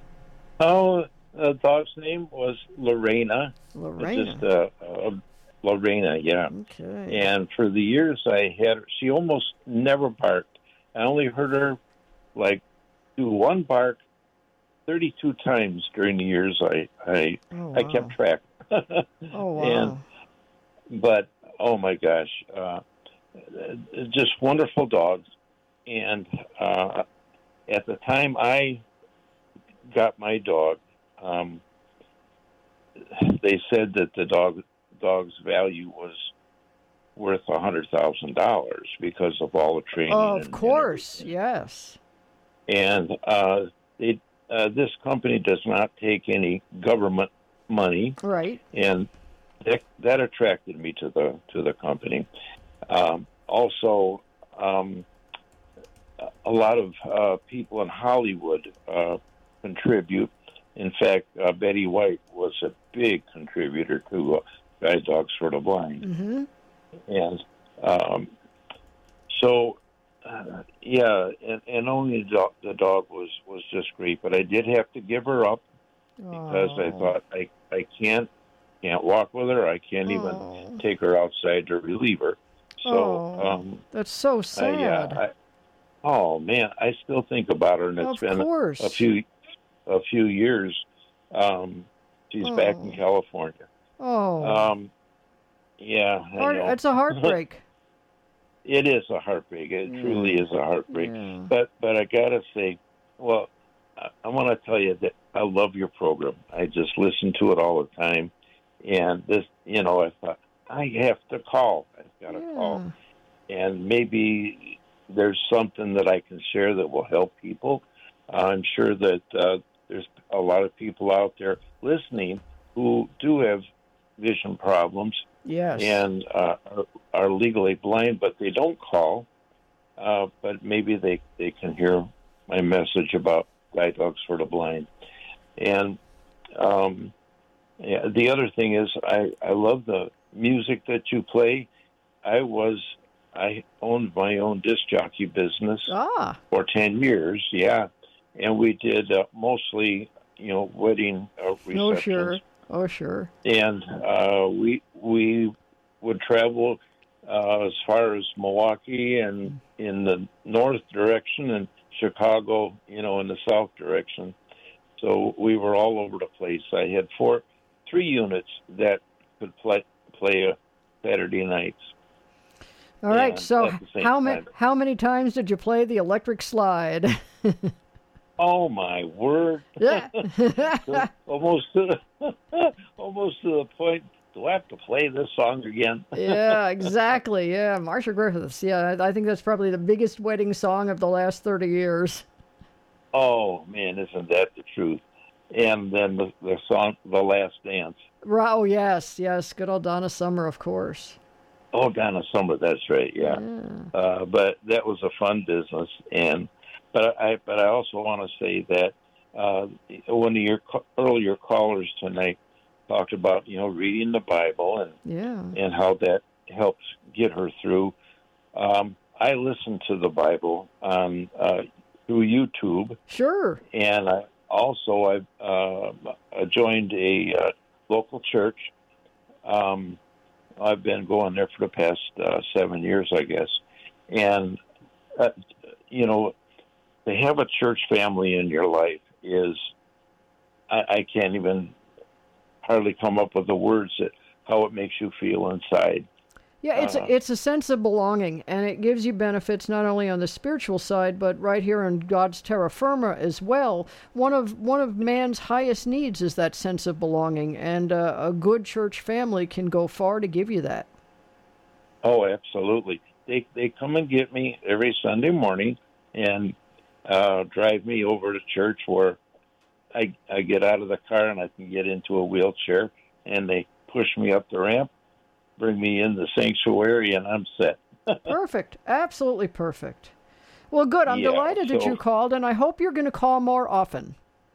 Oh, the dog's name was Lorena. Lorena. Just uh, uh, Lorena, yeah. Okay. And for the years I had her, she almost never barked. I only heard her like do one bark thirty-two times during the years I I, Oh, I wow. kept track. Oh, wow. And, but, oh my gosh, uh, just wonderful dogs. And uh, at the time I got my dog, um, they said that the dog dog's value was worth a hundred thousand dollars because of all the training. Of and, course, and yes. And uh, they, uh, this company does not take any government money, right? And that, that attracted me to the to the company. Um, also, um, a lot of uh, people in Hollywood uh, contribute. In fact, uh, Betty White was a big contributor to uh, Guide Dogs for the Blind. Mm-hmm. And um, so, uh, yeah, and, and only the dog, the dog was, was just great. But I did have to give her up because oh. I thought I, I can't can't walk with her. I can't oh. even take her outside to relieve her. So oh, um, that's so sad. I, yeah, I, oh man, I still think about her, and it's of been course. a few a few years. Um, she's oh. back in California. Oh, um, yeah, Heart, I know. It's a heartbreak. It is a heartbreak. It yeah. truly is a heartbreak. Yeah. But but I gotta say, well, I, I want to tell you that I love your program. I just listen to it all the time, and this, you know, I thought I have to call. I've got to yeah. call, and maybe there's something that I can share that will help people. I'm sure that uh, there's a lot of people out there listening who do have vision problems. Yes. And uh, are, are legally blind, but they don't call. Uh, but maybe they, they can hear my message about Guide Dogs for the Blind. And um, yeah, the other thing is, I, I love the music that you play. I was I owned my own disc jockey business ah. for ten years. Yeah, and we did uh, mostly, you know, wedding uh, receptions. Oh sure. Oh sure. And uh, we we would travel uh, as far as Milwaukee and in the north direction, and Chicago, you know, in the south direction. So we were all over the place. I had four, three units that could play play a Saturday nights. All right. And So how many time. how many times did you play the electric slide? Oh my word! Yeah. So almost to the, almost to the point. Do I have to play this song again? Yeah, exactly. Yeah, Marcia Griffiths. Yeah, I think that's probably the biggest wedding song of the last thirty years. Oh man, isn't that the truth? And then the, the song, "The Last Dance." Oh yes, yes. Good old Donna Summer, of course. Oh, Donna Summer. That's right. Yeah. yeah. Uh, but that was a fun business, and but I but I also want to say that uh, one of your co- earlier callers tonight talked about, you know, reading the Bible and yeah. and how that helps get her through. Um, I listen to the Bible on uh, through YouTube. Sure. And I also I've uh, joined a uh, local church. Um, I've been going there for the past uh, seven years, I guess. And uh, you know, to have a church family in your life is I, I can't even hardly come up with the words that how it makes you feel inside. Yeah, it's uh, a, it's a sense of belonging, and it gives you benefits not only on the spiritual side, but right here in God's terra firma as well. One of one of man's highest needs is that sense of belonging, and uh, a good church family can go far to give you that. Oh, absolutely. They they come and get me every Sunday morning and uh, drive me over to church where I I get out of the car and I can get into a wheelchair, and they push me up the ramp, bring me in the sanctuary, and I'm set. Perfect. Absolutely perfect. Well, good. I'm Yeah, delighted that so- you called, and I hope you're going to call more often.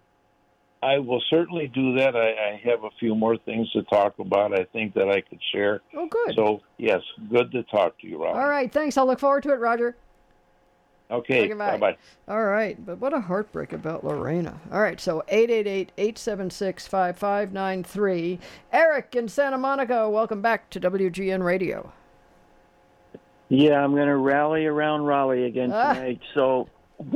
I will certainly do that. I, I have a few more things to talk about, I think, that I could share. Oh, good. So, yes, good to talk to you, Rob. All right. Thanks. I'll look forward to it, Roger. Okay, Okay, bye. bye-bye. All right, but what a heartbreak about Lorena. All right, so eight eight eight, eight seven six, five five nine three. Eric in Santa Monica, welcome back to W G N Radio. Yeah, I'm going to rally around Raleigh again Ah. tonight. So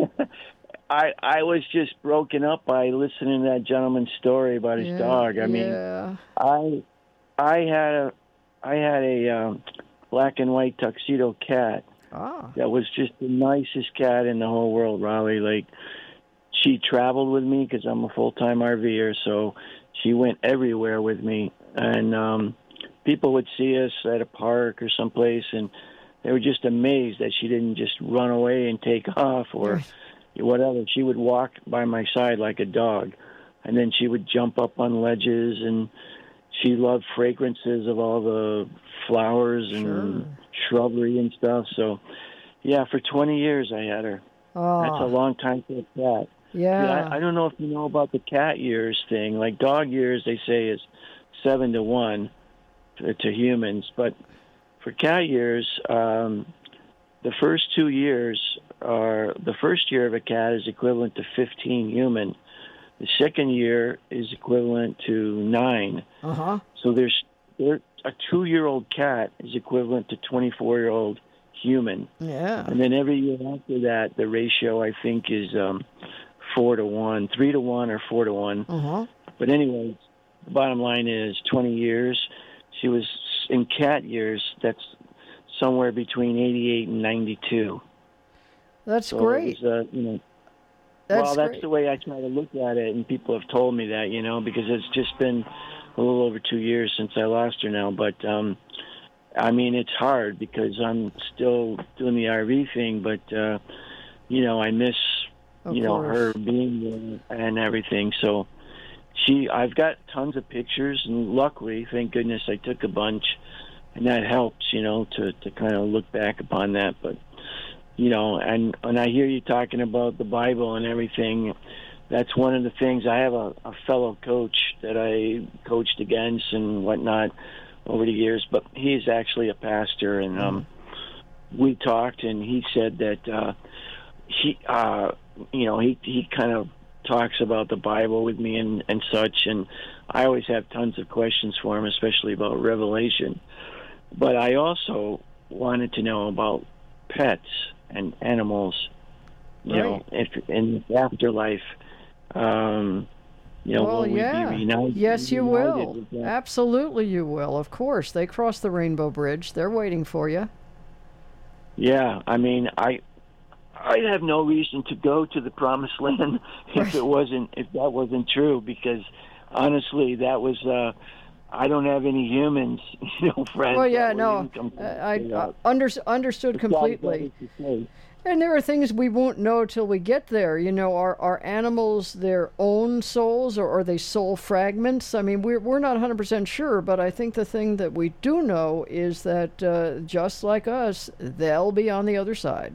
I I was just broken up by listening to that gentleman's story about his Yeah, dog. I mean, yeah. I I had a I had a um, black and white tuxedo cat. Ah. That was just the nicest cat in the whole world, Raleigh. Like, she traveled with me because I'm a full-time RVer, so she went everywhere with me. And um, people would see us at a park or someplace, and they were just amazed that she didn't just run away and take off or whatever. She would walk by my side like a dog, and then she would jump up on ledges, and she loved fragrances of all the flowers and Sure. shrubbery and stuff. So, yeah, for twenty years I had her. Oh. That's a long time for a cat. Yeah. Yeah, I, I don't know if you know about the cat years thing. Like dog years, they say is seven to one to, to humans, but for cat years, um, the first two years are the first year of a cat is equivalent to fifteen human. The second year is equivalent to nine. Uh huh. So there's there, a two-year-old cat is equivalent to twenty-four-year-old human. Yeah. And then every year after that, the ratio I think is um, four to one, three to one, or four to one. Uh huh. But anyway, the bottom line is twenty years. She was in cat years. That's somewhere between eighty-eight and ninety-two. That's so great. It was, uh, you know, That's well, that's great. the way I try to look at it, and people have told me that, you know, because it's just been a little over two years since I lost her now. But um, I mean, it's hard because I'm still doing the R V thing, but uh, you know, I miss Of you know course. her being there and everything. So she, I've got tons of pictures, and luckily, thank goodness, I took a bunch, and that helps, you know, to to kind of look back upon that. But you know, and when I hear you talking about the Bible and everything, that's one of the things. I have a, a fellow coach that I coached against and whatnot over the years, but he's actually a pastor, and um, we talked, and he said that uh, he, uh, you know, he he kind of talks about the Bible with me and, and such, and I always have tons of questions for him, especially about Revelation. But I also wanted to know about pets and animals, you Right. know, if in the afterlife. Um, you know, Well, will yeah. we be reunited? Yes, you reunited will. with them? Absolutely, you will. Of course. They cross the Rainbow Bridge. They're waiting for you. Yeah, I mean, I I'd have no reason to go to the promised land if it wasn't if that wasn't true, because honestly, that was uh I don't have any humans, you know, friends. Well, yeah, that would no. even come I, I to uh, that. under, understood It's not completely. better to say. And there are things we won't know till we get there. You know, are are animals their own souls, or are they soul fragments? I mean, we're we're not one hundred percent sure, but I think the thing that we do know is that uh, just like us, they'll be on the other side.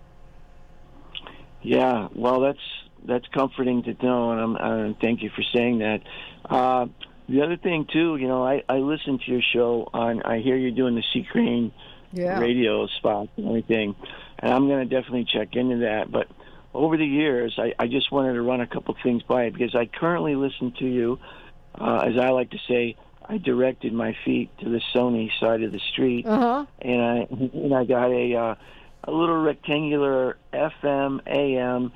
Yeah, well, that's that's comforting to know, and I'm, uh, thank you for saying that. Uh, the other thing too, you know, I, I listen to your show on. I hear you're doing the Sea Crane Yeah. radio spots and everything, and I'm going to definitely check into that. But over the years, I, I just wanted to run a couple things by it, because I currently listen to you, uh, as I like to say, I directed my feet to the Sony side of the street, Uh huh. and I and I got a uh, a little rectangular F M A M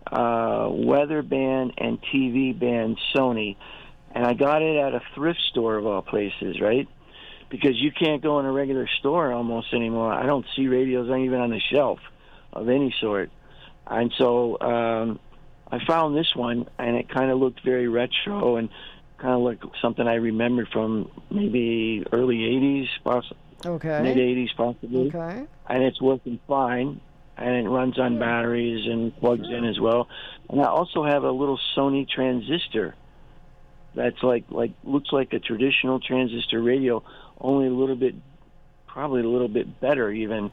uh, weather band and T V band Sony, and I got it at a thrift store of all places, right? Because you can't go in a regular store almost anymore. I don't see radios even on the shelf of any sort. And so um, I found this one, and it kind of looked very retro and kind of like something I remembered from maybe early eighties, possibly Okay. mid eighties possibly. Okay. And it's working fine, and it runs on batteries and plugs in as well. And I also have a little Sony transistor that's like like looks like a traditional transistor radio, only a little bit, probably a little bit better even.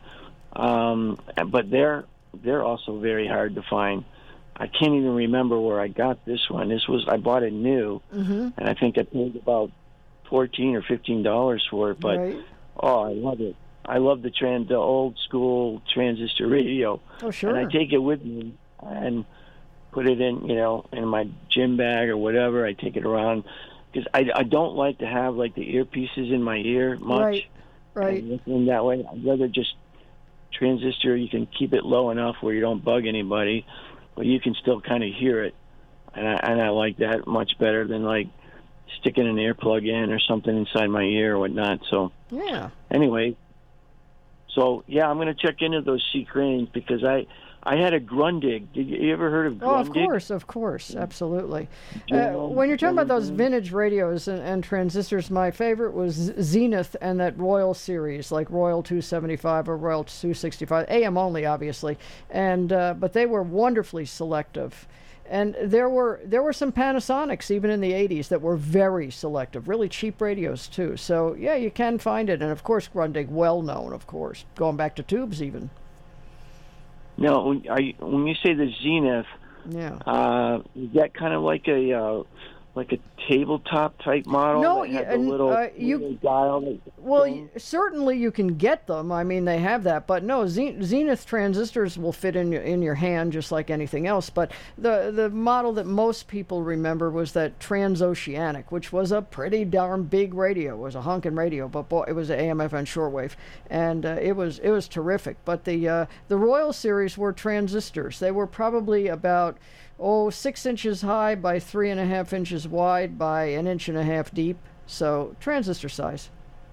Um, but they're they're also very hard to find. I can't even remember where I got this one. This was I bought it new, Mm-hmm. and I think I paid about fourteen or fifteen dollars for it. But Right. oh, I love it. I love the trans the old school transistor radio. Oh, sure. And I take it with me and put it in, you know, in my gym bag or whatever. I take it around because I, I don't like to have like the earpieces in my ear much. Right. Right. And in that way, I'd rather just transistor. You can keep it low enough where you don't bug anybody, but you can still kind of hear it. And I, and I like that much better than like sticking an earplug in or something inside my ear or whatnot. So Yeah. anyway, so yeah, I'm going to check into those Sea Cranes because I, I had a Grundig. Did you, you ever heard of Grundig? Oh, of course, of course, absolutely. Uh, when you're talking about those vintage radios and, and transistors, my favorite was Zenith and that Royal series, like Royal two seventy-five or Royal two sixty-five, A M only, obviously. And uh, but they were wonderfully selective. And there were there were some Panasonics even in the eighties that were very selective, really cheap radios too. So yeah, you can find it, and of course Grundig, well known, of course, going back to tubes even. Now, when, are you, when you say the Zenith, yeah, uh, is that kind of like a uh, like a tabletop type model? No, that had you, the little, uh, you little dial. That, well, you, certainly you can get them. I mean, they have that, but no, Zenith transistors will fit in your, in your hand just like anything else. But the the model that most people remember was that Transoceanic, which was a pretty darn big radio. It was a honking radio, but boy, it was an A M F M shortwave, and uh, it was it was terrific. But the uh, the Royal series were transistors. They were probably about oh, six inches high by three and a half inches wide by an inch and a half deep. So transistor size.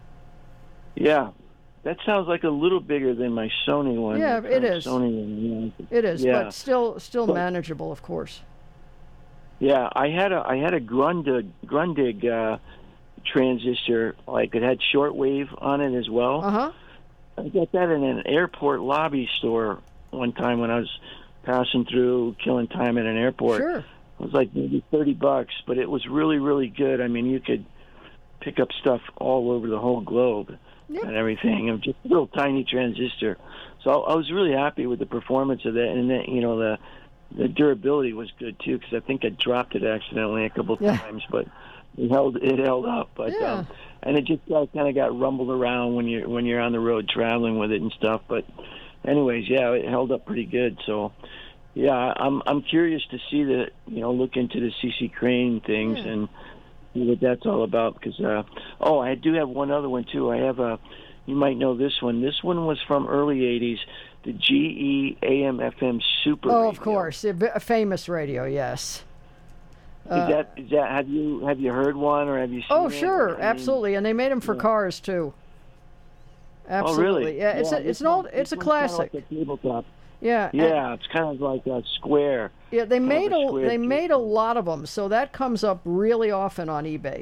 Yeah, that sounds like a little bigger than my Sony one. Yeah, it is. Sony one. Yeah. It is, yeah. but still, still but, manageable, of course. Yeah, I had a I had a Grundig Grundig uh, transistor, like it had shortwave on it as well. Uh huh. I got that in an airport lobby store one time when I was passing through, killing time at an airport. Sure. It was like maybe thirty bucks, but it was really, really good. I mean, you could pick up stuff all over the whole globe yep. and everything. It was just a little tiny transistor. So I was really happy with the performance of that, and then, you know, the the durability was good too, because I think I dropped it accidentally a couple of yeah. times, but it held it held up. But yeah. um, and it just uh, kind of got rumbled around when you're when you're on the road traveling with it and stuff. But anyways, yeah, it held up pretty good. So. Yeah, I'm I'm curious to see the you know look into the C C Crane things yeah. and see what that's all about, because uh, oh, I do have one other one too. I have a you might know this one. This one was from early eighties, the G E A M F M Super. Oh, radio. of course, a, a famous radio, yes. Is uh, that is that have you have you heard one or have you seen Oh, it? sure, I mean, absolutely, and they made them for yeah. cars too. Absolutely, oh, really? yeah. It's yeah, a it's an old one, it's a classic. Like a tabletop. Yeah, yeah, it's kind of like a square. Yeah, they made a, a they made a lot of them, so that comes up really often on eBay.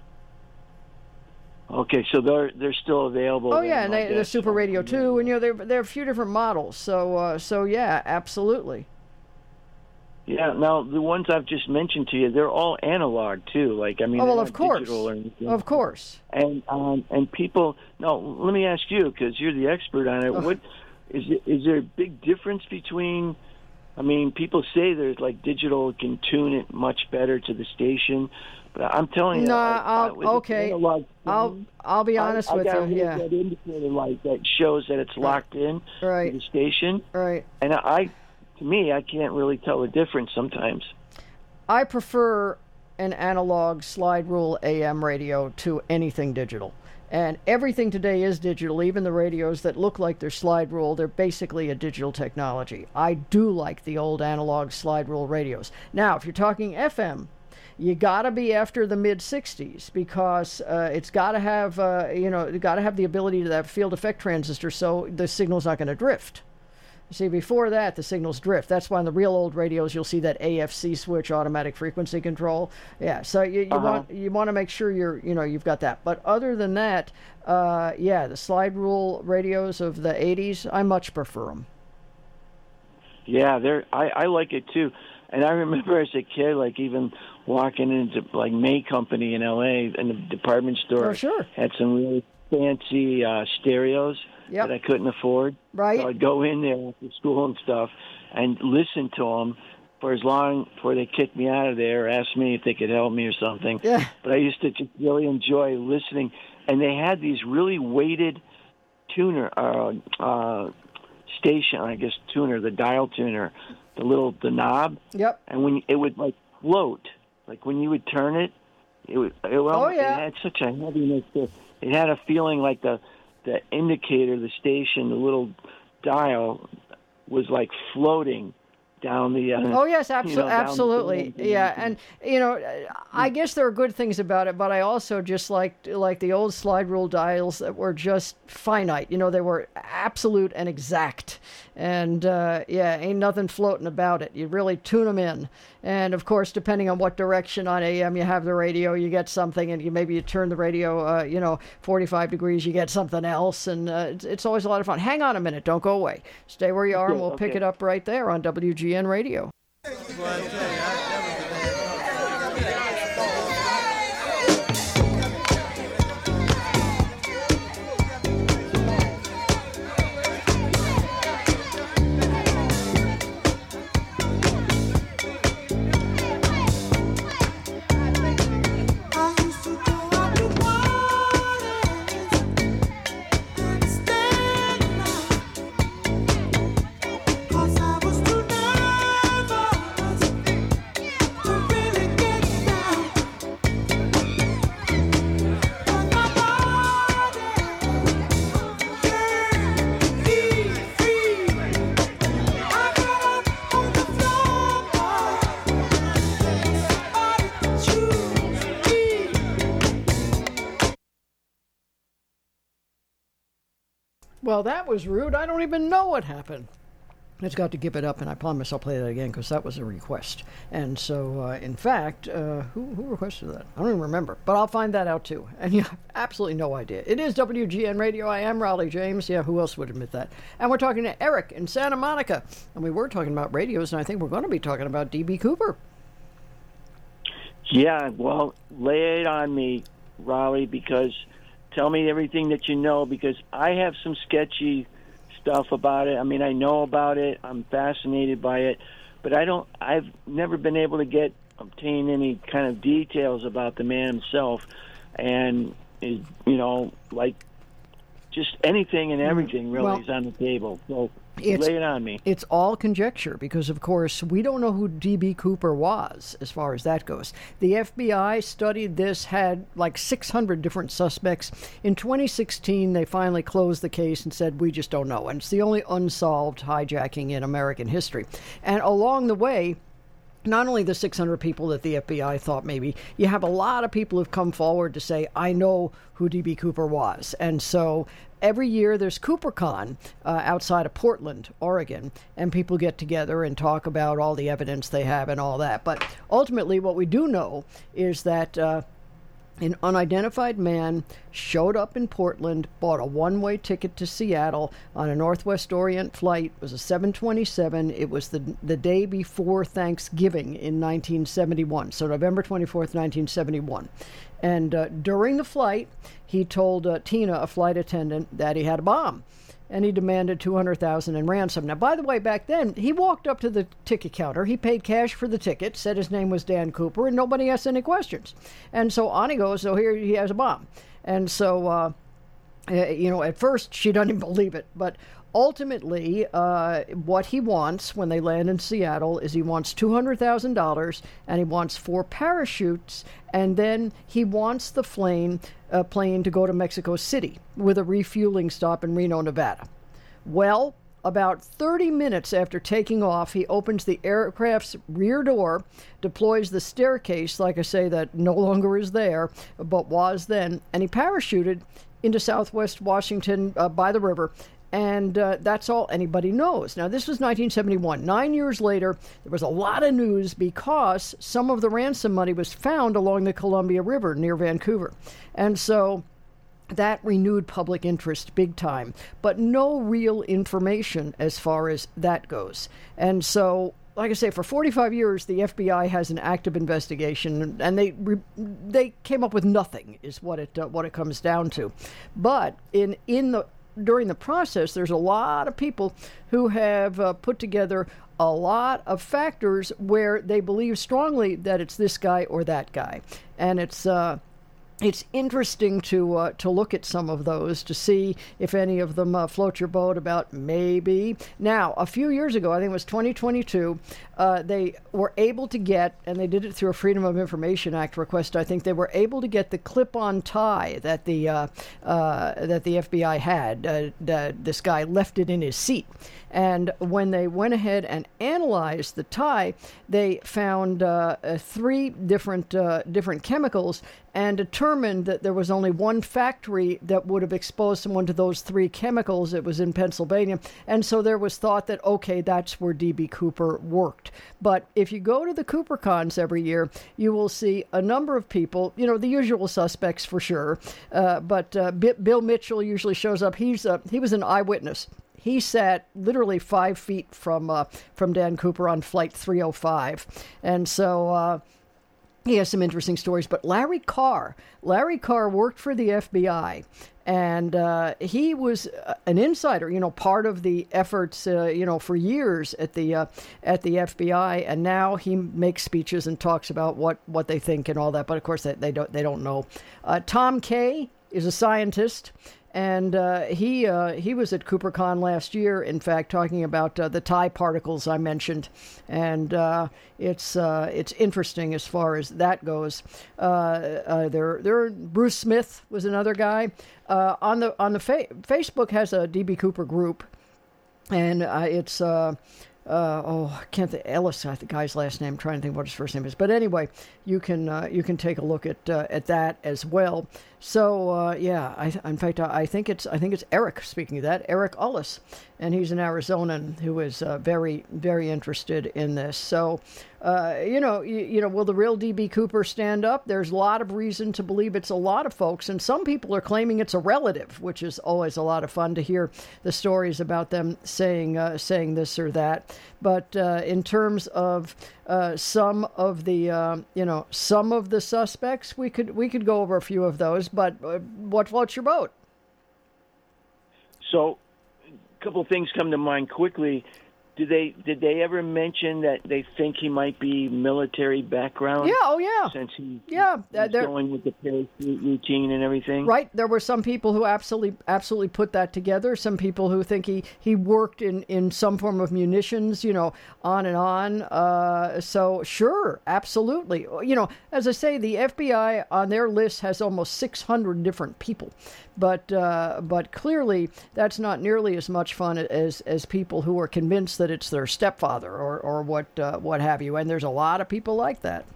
Okay, so they're they're still available. Oh then, yeah, and they, the the Super Radio two, and you know there there are a few different models. So uh, so yeah, absolutely. Yeah, now the ones I've just mentioned to you, they're all analog too. Like I mean, oh well, they're of not course, digital or anything. of course. And um, and people, no, let me ask you, because you're the expert on it. Oh. What is it, is there a big difference between? I mean, people say there's like digital can tune it much better to the station, but I'm telling you, no, I, I'll, I, okay, analog, I'll I'll be honest I, with I got you. Yeah, that indicator light that shows that it's locked in right. to the station, right? And I, to me, I can't really tell the difference sometimes. I prefer an analog slide rule A M radio to anything digital. And everything today is digital, even the radios that look like they're slide rule, they're basically a digital technology. I do like the old analog slide rule radios. Now, if you're talking F M, you got to be after the mid sixties, because uh, it's got to have, uh, you know, you got to have the ability to have field effect transistor so the signal's not going to drift. See, before that, the signals drift. That's why in the real old radios you'll see that A F C switch, automatic frequency control. Yeah, so you, you uh-huh. want you want to make sure you're you know you've got that. But other than that, uh, yeah, the slide rule radios of the eighties, I much prefer them. Yeah, they're I, I like it too. And I remember as a kid, like even walking into like May Company in L A and the department store oh, sure. had some really fancy uh, stereos. Yep. That I couldn't afford. Right. So I'd go in there after school and stuff and listen to them for as long before they kicked me out of there or asked me if they could help me or something. Yeah. But I used to just really enjoy listening. And they had these really weighted tuner, uh, uh, station, I guess tuner, the dial tuner, the little, the knob. Yep. And when it would like float, like when you would turn it, it would, it, well, oh, yeah. it had such a heaviness to, it had a feeling like the, the indicator, the station, the little dial was like floating down the. Uh, oh yes, abso- you know, absolutely, the yeah. And you know, I guess there are good things about it, but I also just like like the old slide rule dials that were just finite. You know, they were absolute and exact, And, uh, yeah, ain't nothing floating about it. You really tune them in. And, of course, depending on what direction on A M you have the radio, you get something, and you maybe you turn the radio, uh, you know, forty-five degrees, you get something else. And uh, it's, it's always a lot of fun. Hang on a minute. Don't go away. Stay where you are, and we'll okay. pick it up right there on W G N Radio. Well, that was rude. I don't even know what happened. It's got to give it up, and I promise I'll play that again because that was a request. And so, uh, in fact, uh, who, who requested that? I don't even remember, but I'll find that out too. And you have absolutely no idea. It is W G N Radio. I am Raleigh James. Yeah, who else would admit that? And we're talking to Eric in Santa Monica. And we were talking about radios, and I think we're going to be talking about D B Cooper. Yeah, well, lay it on me, Raleigh, because tell me everything that you know, because I have some sketchy stuff about it. I mean, I know about it. I'm fascinated by it, but I don't. I've never been able to get obtain any kind of details about the man himself, and you know, like just anything and everything really well, is on the table. So It's, lay it on me. It's all conjecture because, of course, we don't know who D B Cooper was as far as that goes. The F B I studied this, had like six hundred different suspects. In twenty sixteen, they finally closed the case and said, we just don't know. And it's the only unsolved hijacking in American history. And along the way, not only the six hundred people that the F B I thought maybe, you have a lot of people who've come forward to say, I know who D B Cooper was. And so every year there's CooperCon uh, outside of Portland, Oregon, and people get together and talk about all the evidence they have and all that. But ultimately what we do know is that uh, an unidentified man showed up in Portland, bought a one-way ticket to Seattle on a Northwest Orient flight. It was a seven twenty-seven. It was the the day before Thanksgiving in nineteen seventy-one, so November twenty-fourth, nineteen seventy-one. And uh, during the flight, he told uh, Tina, a flight attendant, that he had a bomb. And he demanded two hundred thousand dollars in ransom. Now, by the way, back then, he walked up to the ticket counter. He paid cash for the ticket, said his name was Dan Cooper, and nobody asked any questions. And so on he goes, so here he has a bomb. And so, uh, you know, at first, she doesn't even believe it. But ultimately, uh, what he wants when they land in Seattle is he wants two hundred thousand dollars, and he wants four parachutes, and then he wants the plane, uh, plane to go to Mexico City with a refueling stop in Reno, Nevada. Well, about thirty minutes after taking off, he opens the aircraft's rear door, deploys the staircase, like I say, that no longer is there, but was then, and he parachuted into Southwest Washington uh, by the river. And uh, that's all anybody knows. Now, this was nineteen seventy-one. Nine years later, there was a lot of news because some of the ransom money was found along the Columbia River near Vancouver. And so that renewed public interest big time, but no real information as far as that goes. And so, like I say, for forty-five years, the F B I has an active investigation, and they re- they came up with nothing, is what it uh, what it comes down to. But in in the during the process, there's a lot of people who have uh, put together a lot of factors where they believe strongly that it's this guy or that guy. And it's uh, it's interesting to uh, to look at some of those to see if any of them uh, float your boat about maybe. Now, a few years ago, I think it was twenty twenty-two, uh, they were able to get, and they did it through a Freedom of Information Act request, I think they were able to get the clip-on tie that the uh, uh, that the F B I had. Uh, the, this guy left it in his seat. And when they went ahead and analyzed the tie, they found uh, uh, three different uh, different chemicals and determined that there was only one factory that would have exposed someone to those three chemicals. It was in Pennsylvania. And so there was thought that, okay, that's where D B. Cooper worked. But if you go to the Cooper Cons every year, you will see a number of people, you know, the usual suspects for sure. Uh, but uh, B- Bill Mitchell usually shows up. He's uh, he was an eyewitness. He sat literally five feet from uh, from Dan Cooper on Flight three oh five. And so... Uh, He has some interesting stories, but Larry Carr, Larry Carr worked for the F B I, and uh, he was an insider, you know, part of the efforts, uh, you know, for years at the uh, at the F B I, and now he makes speeches and talks about what, what they think and all that. But of course, they, they don't they don't know. Uh, Tom Kay is a scientist. And uh, he uh, he was at CooperCon last year, in fact, talking about uh, the tie particles I mentioned, and uh, it's uh, it's interesting as far as that goes. Uh, uh, there there Bruce Smith was another guy uh, on the on the fa- Facebook has a D B. Cooper group, and uh, it's. Uh, Uh, oh, I can't think. Ellis, I think the guy's last name. I'm trying to think what his first name is. But anyway, you can uh, you can take a look at uh, at that as well. So uh, yeah, I, in fact, I, I think it's I think it's Eric. Speaking of that, Eric Ullis, and he's an Arizonan who is uh, very very interested in this. So uh, you know you, you know will the real D B. Cooper stand up? There's a lot of reason to believe it's a lot of folks, and some people are claiming it's a relative, which is always a lot of fun to hear the stories about them saying uh, saying this or that. But uh, in terms of uh, some of the, uh, you know, some of the suspects, we could we could go over a few of those. But uh, what floats your boat? So, a couple of things come to mind quickly. Did they did they ever mention that they think he might be military background? Yeah, oh yeah. Since he, yeah, he's uh, going with the parachute routine and everything. Right. There were some people who absolutely absolutely put that together. Some people who think he, he worked in, in some form of munitions, you know, on and on. Uh, so, sure, absolutely. You know, as I say, the F B I on their list has almost six hundred different people. But uh, but clearly that's not nearly as much fun as as people who are convinced that it's their stepfather or or what uh, what have you. And there's a lot of people like that.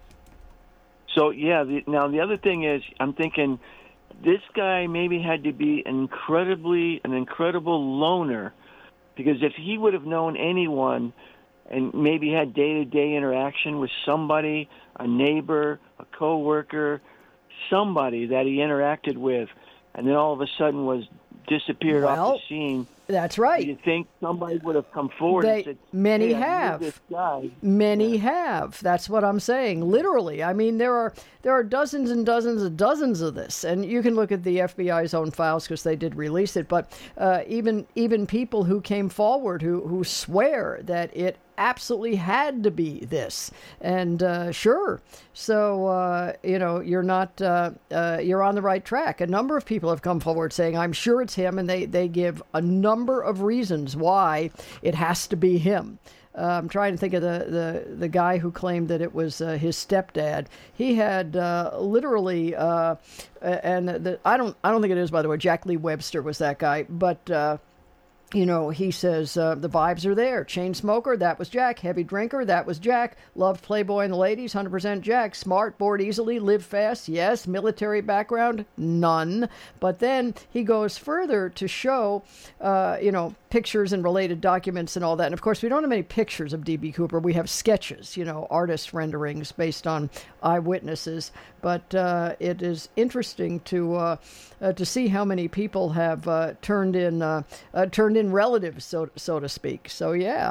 So yeah. The, now the other thing is, I'm thinking this guy maybe had to be incredibly an incredible loner, because if he would have known anyone and maybe had day-to-day interaction with somebody, a neighbor, a coworker, somebody that he interacted with, and then all of a sudden was disappeared well, off the scene. That's right. Do you think somebody would have come forward they, and said, many hey, I knew have. this guy. Many Yeah. have. That's what I'm saying. Literally. I mean, there are there are dozens and dozens and dozens of this, and you can look at the F B I's own files because they did release it. But uh, even even people who came forward who who swear that it absolutely had to be this, and uh, sure. So uh, you know, you're not uh, uh, you're on the right track. A number of people have come forward saying, "I'm sure it's him," and they they give a number of reasons why it has to be him. Uh, I'm trying to think of the, the, the guy who claimed that it was uh, his stepdad. He had uh, literally, uh, and the, I don't I don't think it is, by the way. Jack Lee Webster was that guy, but. Uh, You know, he says uh, the vibes are there. Chain smoker, that was Jack. Heavy drinker, that was Jack. Loved Playboy and the ladies, one hundred percent Jack. Smart, bored easily, lived fast, yes. Military background, none. But then he goes further to show, uh, you know, pictures and related documents and all that. And of course, we don't have many pictures of D B. Cooper. We have sketches, you know, artist renderings based on eyewitnesses. But uh, it is interesting to uh, uh, to see how many people have uh, turned in uh, uh, turned in relatives, so so to speak. So yeah.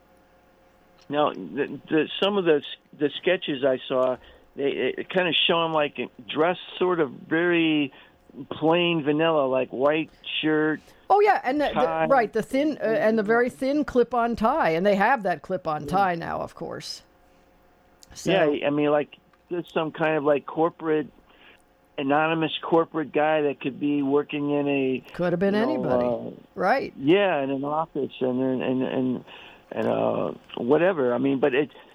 Now, the, the, some of the the sketches I saw, they it kind of show him like dressed sort of very plain vanilla, like white shirt. Oh yeah, and the, the, right, the thin uh, and the very thin clip-on tie, and they have that clip-on tie now, of course. So, yeah, I mean, like there's some kind of like corporate, anonymous corporate guy that could be working in a could have been you know, anybody, uh, right? Yeah, in an office and and and and uh, whatever. I mean, but it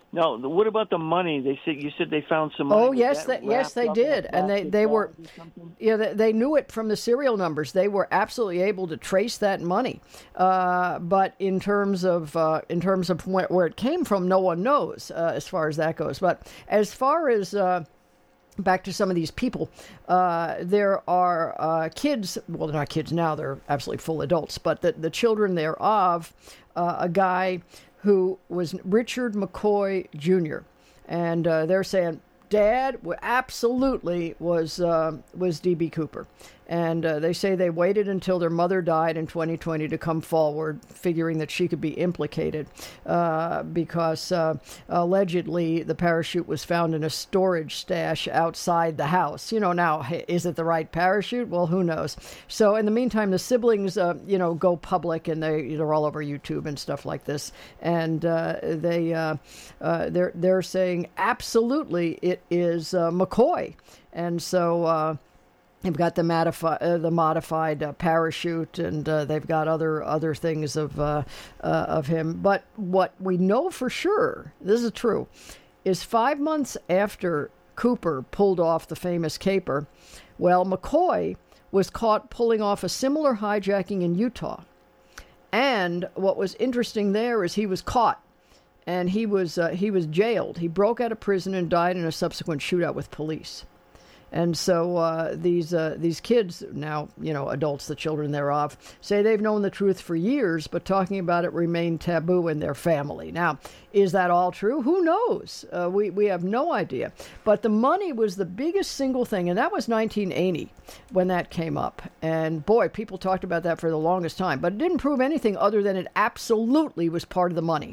Now, what about the money? They said you said they found some money. Oh Was yes, that they, yes wrapped they up in a did, and they plastic they were, bag or something? yeah, they, they knew it from the serial numbers. They were absolutely able to trace that money, uh, but in terms of uh, in terms of where, where it came from, no one knows uh, as far as that goes. But as far as uh, back to some of these people, uh, there are uh, kids. Well, they're not kids now; they're absolutely full adults. But the the children thereof, uh, a guy who was Richard McCoy Junior And uh, they're saying, Dad w- absolutely was uh, was D B. Cooper. And uh, they say they waited until their mother died in twenty twenty to come forward, figuring that she could be implicated uh, because uh, allegedly the parachute was found in a storage stash outside the house. You know, now, hey, is it the right parachute? Well, who knows? So in the meantime, the siblings, uh, you know, go public, and they, they're all over YouTube and stuff like this. And uh, they, uh, uh, they're, they're saying absolutely it is uh, McCoy. And so... Uh, They've got the modified, uh, the modified uh, parachute, and uh, they've got other other things of uh, uh, of him. But what we know for sure, this is true, is five months after Cooper pulled off the famous caper, well, McCoy was caught pulling off a similar hijacking in Utah. And what was interesting there is he was caught, and he was uh, he was jailed. He broke out of prison and died in a subsequent shootout with police. And so uh, these uh, these kids, now, you know, adults, the children thereof, say they've known the truth for years, but talking about it remained taboo in their family. Now, is that all true? Who knows? Uh, we, we have no idea. But the money was the biggest single thing, and that was nineteen eighty when that came up. And boy, people talked about that for the longest time, but it didn't prove anything other than it absolutely was part of the money.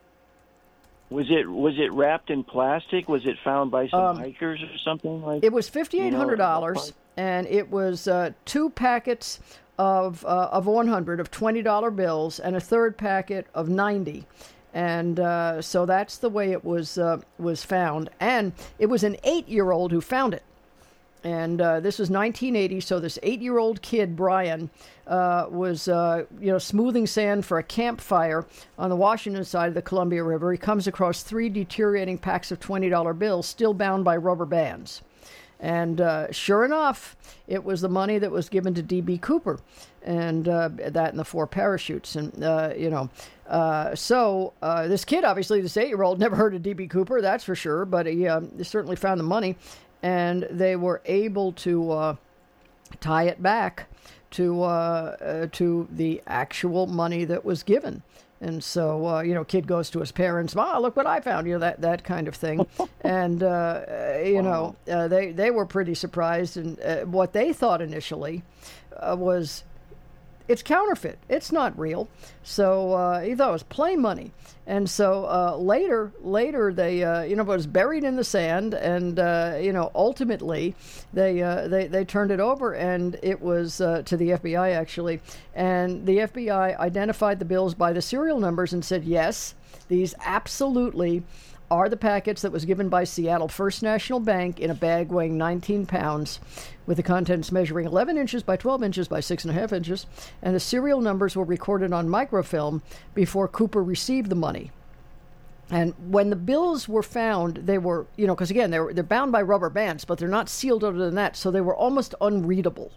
Was it was it wrapped in plastic? Was it found by some Um, hikers or something like? It was fifty-eight hundred dollars, you know, and it was uh, two packets of uh, of one hundred of twenty dollar bills, and a third packet of ninety. And uh, so that's the way it was uh, was found. And it was an eight-year-old who found it. And uh, this was nineteen eighty, so this eight-year-old kid, Brian, uh, was, uh, you know, smoothing sand for a campfire on the Washington side of the Columbia River. He comes across three deteriorating packs of twenty dollar bills, still bound by rubber bands. And uh, sure enough, it was the money that was given to D B. Cooper, and uh, that and the four parachutes. And, uh, you know, uh, so uh, this kid, obviously, this eight-year-old, never heard of D B. Cooper, that's for sure, but he uh, certainly found the money. And they were able to uh, tie it back to uh, uh, to the actual money that was given. And so, uh, you know, kid goes to his parents, "Ma, look what I found," you know, that, that kind of thing. And, uh, you know, uh, they, they were pretty surprised. And uh, what they thought initially uh, was, it's counterfeit. It's not real. So uh, he thought it was play money. And so uh, later, later they, uh, you know, it was buried in the sand, and uh, you know, ultimately, they, uh, they they turned it over, and it was uh, to the F B I actually, and the F B I identified the bills by the serial numbers and said, yes, these absolutely are the packets that was given by Seattle First National Bank in a bag weighing nineteen pounds, with the contents measuring eleven inches by twelve inches by six and a half inches, and the serial numbers were recorded on microfilm before Cooper received the money. And when the bills were found, they were, you know, because again, they're, they're bound by rubber bands, but they're not sealed other than that, so they were almost unreadable.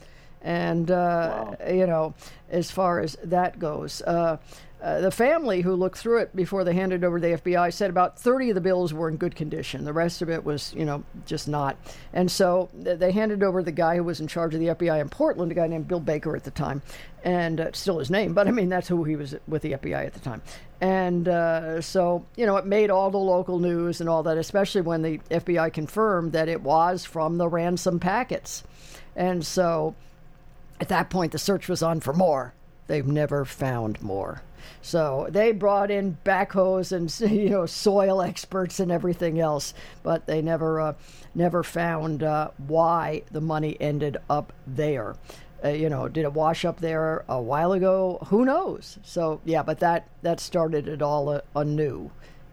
And, uh, wow. you know, as far as that goes, uh, Uh, the family who looked through it before they handed it over to the F B I said about thirty of the bills were in good condition. The rest of it was, you know, just not. And so th- they handed over the guy who was in charge of the F B I in Portland, a guy named Bill Baker at the time, and uh, it's still his name, but I mean, that's who he was with the F B I at the time. And uh, so, you know, it made all the local news and all that, especially when the F B I confirmed that it was from the ransom packets. And so at that point, the search was on for more. They've never found more. So they brought in backhoes and, you know, soil experts and everything else, but they never uh, never found uh, why the money ended up there. Uh, you know, did it wash up there a while ago? Who knows? So, yeah, but that, that started it all uh, anew.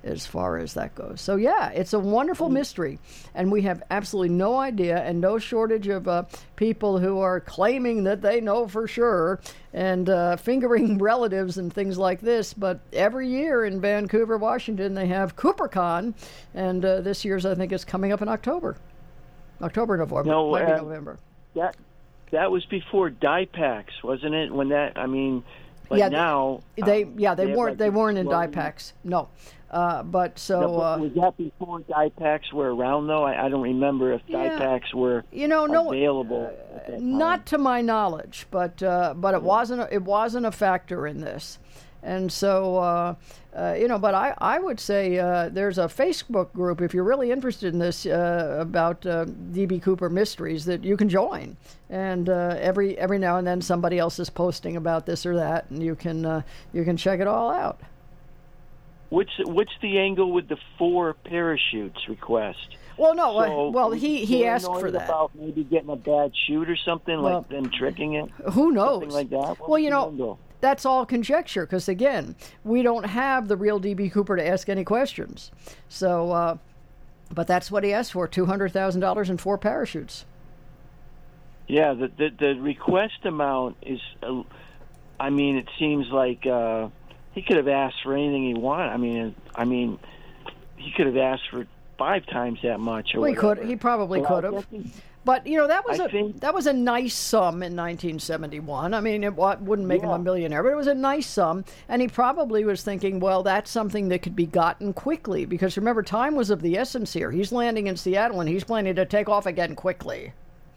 as far as that goes. So yeah, it's a wonderful mystery, and we have absolutely no idea, and no shortage of uh, people who are claiming that they know for sure and uh, fingering relatives and things like this. But every year in Vancouver, Washington, they have CooperCon, and uh, this year's I think is coming up in October, October, November, No, might be uh, November. That that was before DiePax, wasn't it? When that, I mean, but yeah, now they um, yeah they, have, weren't like, they weren't in well, DiePax, no, uh, but so No, but uh, was that before DiePax were around though? I, I don't remember if Yeah. DiePax were you know no available. at that time. not to my knowledge, but uh, but it wasn't a, it wasn't a factor in this, and so uh, uh, you know. But I I would say uh, there's a Facebook group if you're really interested in this uh, about uh, D B Cooper mysteries that you can join, and uh, every every now and then somebody else is posting about this or that, and you can uh, you can check it all out. What's what's the angle with the four parachutes request? Well, no, uh, So, well was he he asked for paranoid that. about maybe getting a bad shoot or something, Well, like them tricking it. Who knows? Something like that. What Well, you was the know, angle? that's all conjecture because, again, we don't have the real D B. Cooper to ask any questions. So, uh, but that's what he asked for, two hundred thousand dollars and four parachutes. Yeah, the, the the request amount is, uh, I mean, it seems like uh, he could have asked for anything he wanted. I mean, I mean, he could have asked for five times that much. Or Well, he whatever. could. He probably But could I have. guess he- But, you know, that was I a think- that was a nice sum in nineteen seventy-one. I mean, it wa- wouldn't make him Yeah. a millionaire, but it was a nice sum. And he probably was thinking, well, that's something that could be gotten quickly. Because remember, time was of the essence here. He's landing in Seattle, and he's planning to take off again quickly.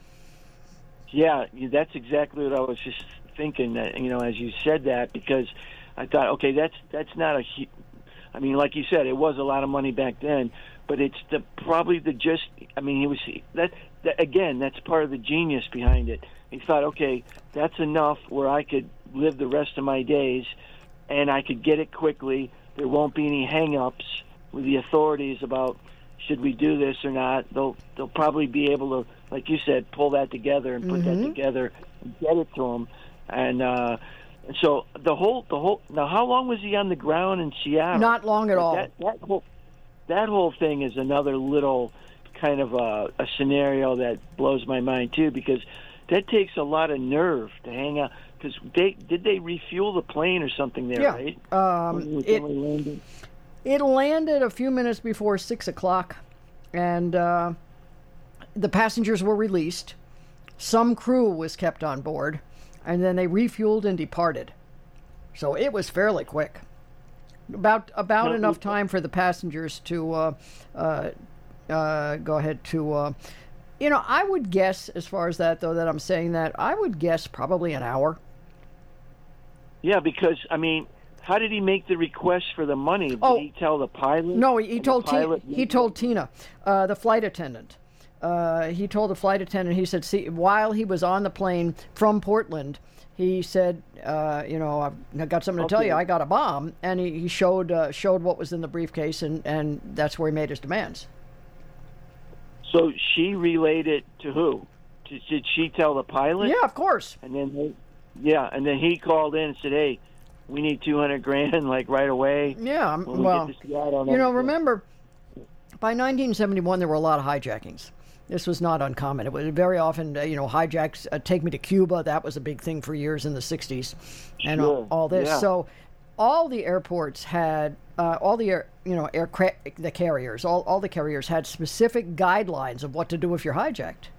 Yeah, that's exactly what I was just thinking. That you know, as you said that, because I thought, okay, that's that's not a. hu- I mean, like you said, it was a lot of money back then, but it's the probably the just. I mean, he was that, that again. That's part of the genius behind it. He thought, okay, that's enough where I could live the rest of my days, and I could get it quickly. There won't be any hang-ups with the authorities about should we do this or not. They'll they'll probably be able to, like you said, pull that together and put Mm-hmm. that together and get it to him. And uh, and so the whole the whole now, how long was he on the ground in Seattle? Not long at all. That, that whole that whole thing is another little kind of a, a scenario that blows my mind too, because that takes a lot of nerve to hang out. Because they did they refuel the plane or something there, Yeah. right? Um, When was it- only landing? It landed a few minutes before six o'clock, and uh, the passengers were released. Some crew was kept on board, and then they refueled and departed. So it was fairly quick. About about Now, enough we- time for the passengers to uh, uh, uh, go ahead to. Uh, you know, I would guess, as far as that though, that I'm saying that I would guess probably an hour. Yeah, because I mean, how did he make the request for the money? Did Oh. he tell the pilot? No, he, he And the told Tina, pilot he told Tina, uh, the flight attendant. Uh, he told the flight attendant. He said, "See, while he was on the plane from Portland, he said, uh, you know, I've got something to tell Okay. you. I got a bomb." And he, he showed uh, showed what was in the briefcase, and, and that's where he made his demands. So she relayed it to who? Did, did she tell the pilot? Yeah, of course. And then, they, yeah, and then he called in and said, "Hey, we need two hundred grand, like right away." Yeah, um, When we well, get to Seattle and you know, everything. remember, by nineteen seventy-one, there were a lot of hijackings. This was not uncommon. It was very often, uh, you know, hijacks. Uh, take me to Cuba. That was a big thing for years in the sixties, and all, Sure, all this. yeah. So, all the airports had, uh, all the air, you know, aircraft, the carriers, all, all the carriers had specific guidelines of what to do if you're hijacked.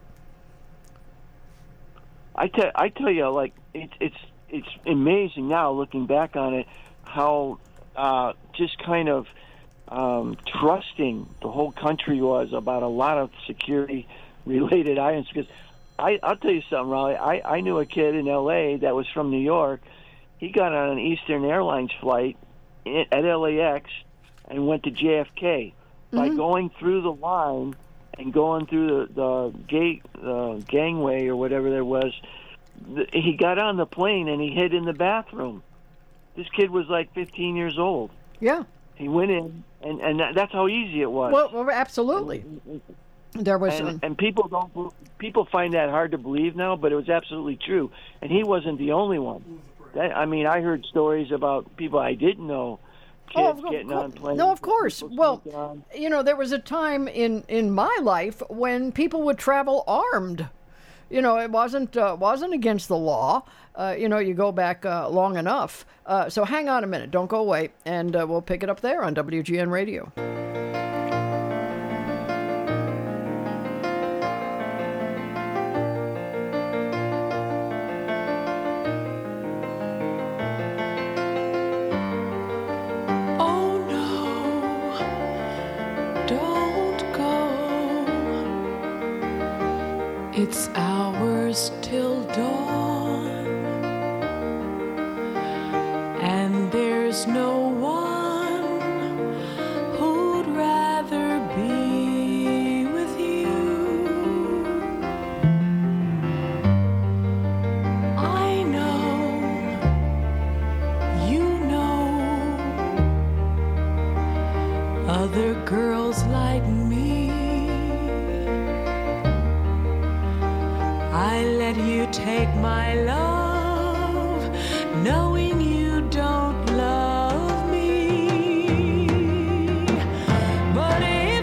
I tell I tell you, like it's it's it's amazing now looking back on it, how uh, just kind of um, trusting the whole country was about a lot of security related items. Because I I'll tell you something, Raleigh. I I knew a kid in L A that was from New York. He got on an Eastern Airlines flight in, at L A X and went to J F K. By going through the line and going through the, the gate, uh, gangway or whatever there was, th- he got on the plane and he hid in the bathroom. This kid was like fifteen years old. Yeah. He went in, and, and that, that's how easy it was. Well, well absolutely. There was. and, um, and people don't people find that hard to believe now, but it was absolutely true. And he wasn't the only one. That, I mean, I heard stories about people I didn't know Oh, of- getting on planes. no, of course. people Well, sneaking on. you know, there was a time in, in my life when people would travel armed. You know, it wasn't uh, wasn't against the law. Uh, you know, you go back uh, long enough. Uh, so hang on a minute. Don't go away. And uh, we'll pick it up there on W G N Radio. Oh no, don't go. It's hours till dawn, and there's no one who'd rather be with you. I know, you know, other girls like me. I let you take my love, knowing you don't love me. But if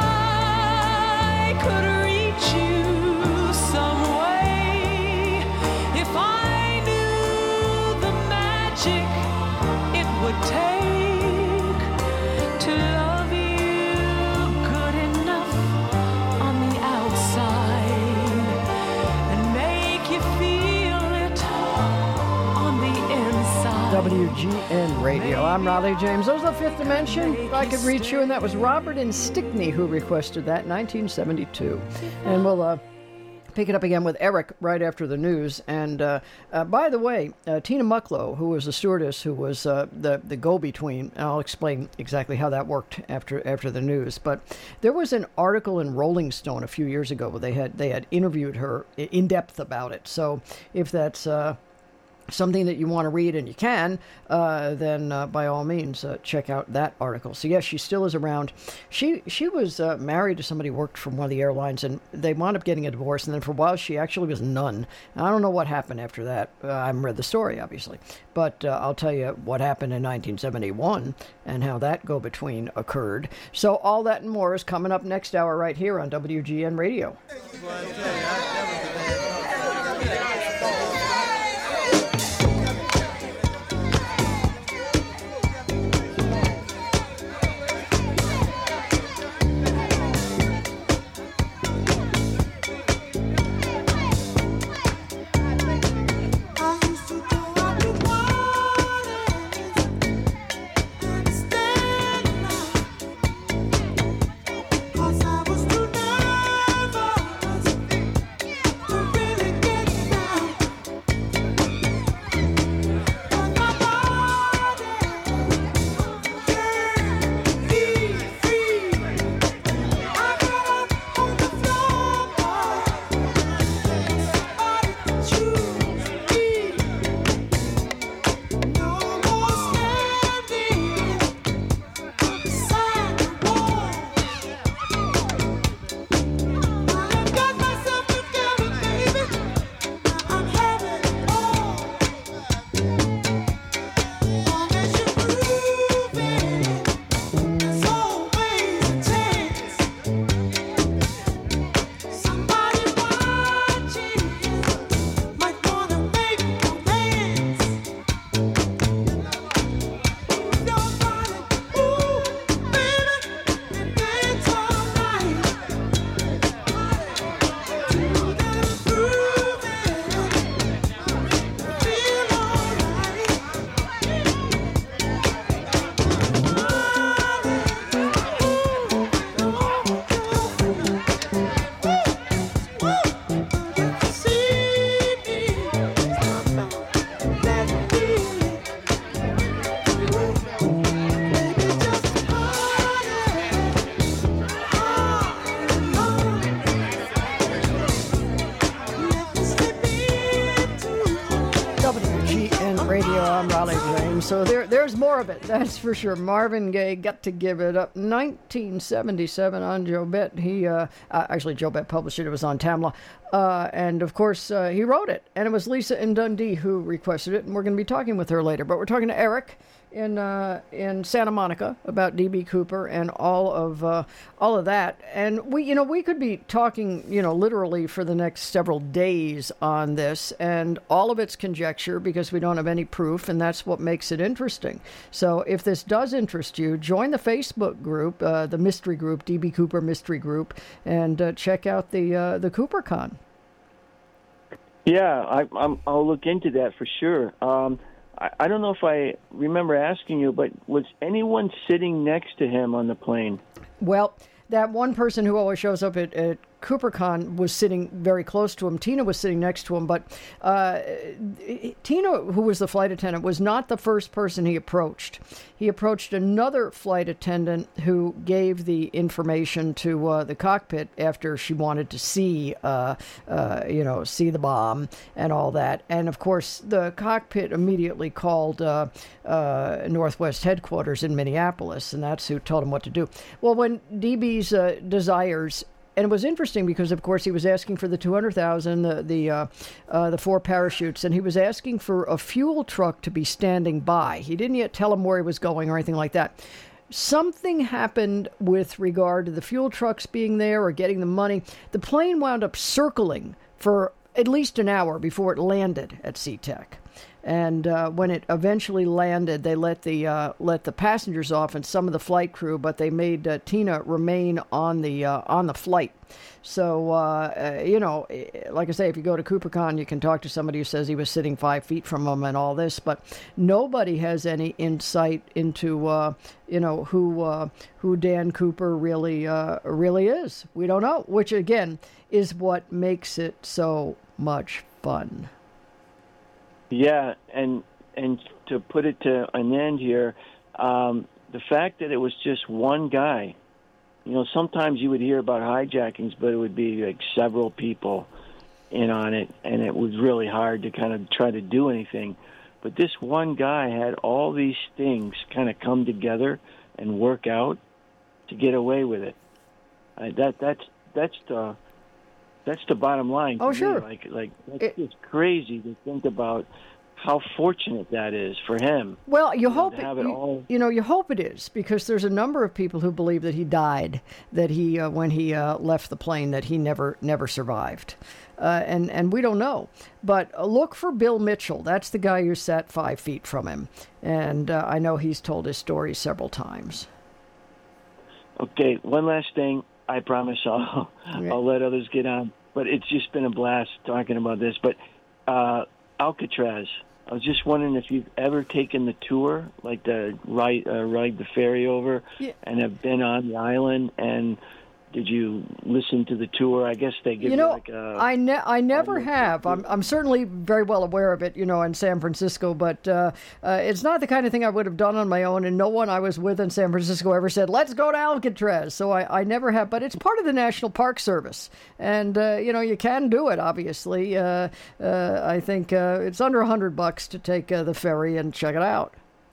I could reach you some way, if I knew the magic it would take to love you good enough on the outside and make you feel it on the inside. W G N Radio. I'm Raleigh James. That was the Fifth Dimension. If I could reach you, and that was Robert and Stickney who requested that, nineteen seventy-two. And we'll uh, pick it up again with Eric right after the news. And uh, uh, by the way, uh, Tina Mucklow, who was a stewardess, who was uh, the the go-between, and I'll explain exactly how that worked after after the news. But there was an article in Rolling Stone a few years ago where they had they had interviewed her in depth about it. So if that's uh, something that you want to read, and you can, uh, then uh, by all means uh, check out that article. So yes, she still is around. She she was uh, married to somebody who worked from one of the airlines, and they wound up getting a divorce. And then for a while, she actually was a nun. And I don't know what happened after that. Uh, I haven't read the story, obviously, but uh, I'll tell you what happened in nineteen seventy-one and how that go-between occurred. So all that and more is coming up next hour right here on W G N Radio. So there, there's more of it, that's for sure. Marvin Gaye, Got to Give It Up, nineteen seventy-seven on Joe Bett. He, uh, uh, actually, Joe Bett published it. It was on Tamla. Uh, and, of course, uh, he wrote it. And it was Lisa in Dundee who requested it. And we're going to be talking with her later. But we're talking to Eric in uh, in Santa Monica about D B. Cooper and all of uh, all of that. And we, you know, we could be talking, you know, literally for the next several days on this, and all of it's conjecture because we don't have any proof, and that's what makes it interesting. So if this does interest you, join the Facebook group, uh, the mystery group, D B. Cooper Mystery Group, and uh, check out the uh, the CooperCon. Yeah, I, I'm, I'll look into that for sure. Um, I, I don't know if I remember asking you, but was anyone sitting next to him on the plane? Well, that one person who always shows up at, at CooperCon was sitting very close to him. Tina was sitting next to him, but uh, Tina, who was the flight attendant, was not the first person he approached. He approached another flight attendant who gave the information to uh, the cockpit after she wanted to see, uh, uh, you know, see the bomb and all that. And of course, the cockpit immediately called uh, uh, Northwest headquarters in Minneapolis, and that's who told him what to do. Well, when D B's uh, desires. And it was interesting because, of course, he was asking for the two hundred thousand, the the uh, uh, the four parachutes, and he was asking for a fuel truck to be standing by. He didn't yet tell him where he was going or anything like that. Something happened with regard to the fuel trucks being there or getting the money. The plane wound up circling for at least an hour before it landed at SeaTac. And uh, when it eventually landed, they let the uh, let the passengers off and some of the flight crew, but they made uh, Tina remain on the uh, on the flight. So uh, uh, you know, like I say, if you go to CooperCon, you can talk to somebody who says he was sitting five feet from him and all this, but nobody has any insight into uh, you know who uh, who Dan Cooper really uh, really is. We don't know, which again is what makes it so much fun. Yeah, and and to put it to an end here, um, the fact that it was just one guy, you know, sometimes you would hear about hijackings, but it would be like several people in on it, and it was really hard to kind of try to do anything. But this one guy had all these things kind of come together and work out to get away with it. Uh, that that's that's the That's the bottom line. Oh, to sure. Me. Like, like that's just crazy to think about how fortunate that is for him. Well, you you hope know, to it, have it you, all. you know, you hope it is, because there's a number of people who believe that he died, that he uh, when he uh, left the plane, that he never never survived, uh, and and we don't know. But uh, look for Bill Mitchell. That's the guy who sat five feet from him, and uh, I know he's told his story several times. Okay, one last thing. I promise I'll Okay. I'll let others get on. But it's just been a blast talking about this. But uh, Alcatraz, I was just wondering if you've ever taken the tour, like the ride, uh, ride the ferry over, Yeah. and have been on the island. And did you listen to the tour? I guess they give You know, like a. I ne- I never have. I'm I'm certainly very well aware of it, you know, in San Francisco, but uh, uh, it's not the kind of thing I would have done on my own, and no one I was with in San Francisco ever said, let's go to Alcatraz. So I, I never have, but it's part of the National Park Service, and, uh, you know, you can do it, obviously. Uh, uh, I think uh, it's under a hundred bucks to take uh, the ferry and check it out.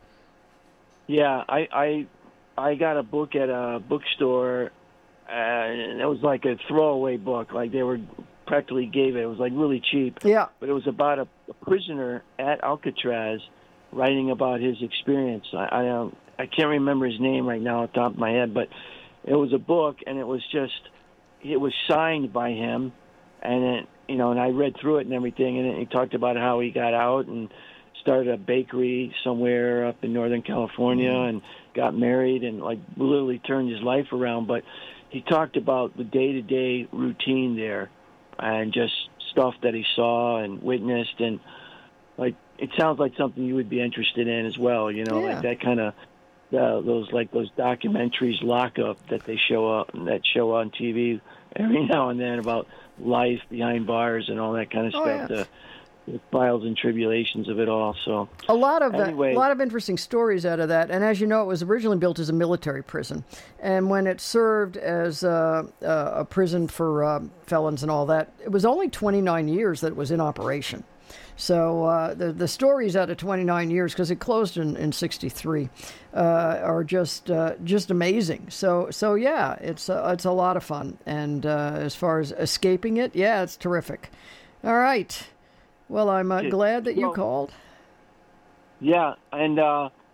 Yeah, I, I I got a book at a bookstore. Uh, and it was like a throwaway book. Like they were practically gave it. It was like really cheap. Yeah. But it was about a, a prisoner at Alcatraz writing about his experience. I I, um, I can't remember his name right now off the top of my head, but it was a book, and it was just it was signed by him, and it, you know, and I read through it and everything, and he talked about how he got out and started a bakery somewhere up in Northern California mm-hmm. and got married and like literally turned his life around, but. He talked about the day-to-day routine there and just stuff that he saw and witnessed. And, like, it sounds like something you would be interested in as well, you know, Yeah. like that kind of, uh, those, like, those documentaries, Lockup, that they show up, that show on T V every now and then about life behind bars and all that kind of Oh, stuff. yeah. The, the trials and tribulations of it all. So A lot of anyway. that, a lot of interesting stories out of that. And as you know, it was originally built as a military prison, and when it served as uh, uh, a prison for uh, felons and all that, it was only twenty-nine years that it was in operation. So uh, the the stories out of twenty-nine years, because it closed in in sixty-three, uh, are just uh, just amazing. So so yeah, it's uh, it's a lot of fun. And uh, as far as escaping it, yeah, it's terrific. All right. Well, I'm uh, glad that you Well, called. Yeah, and uh,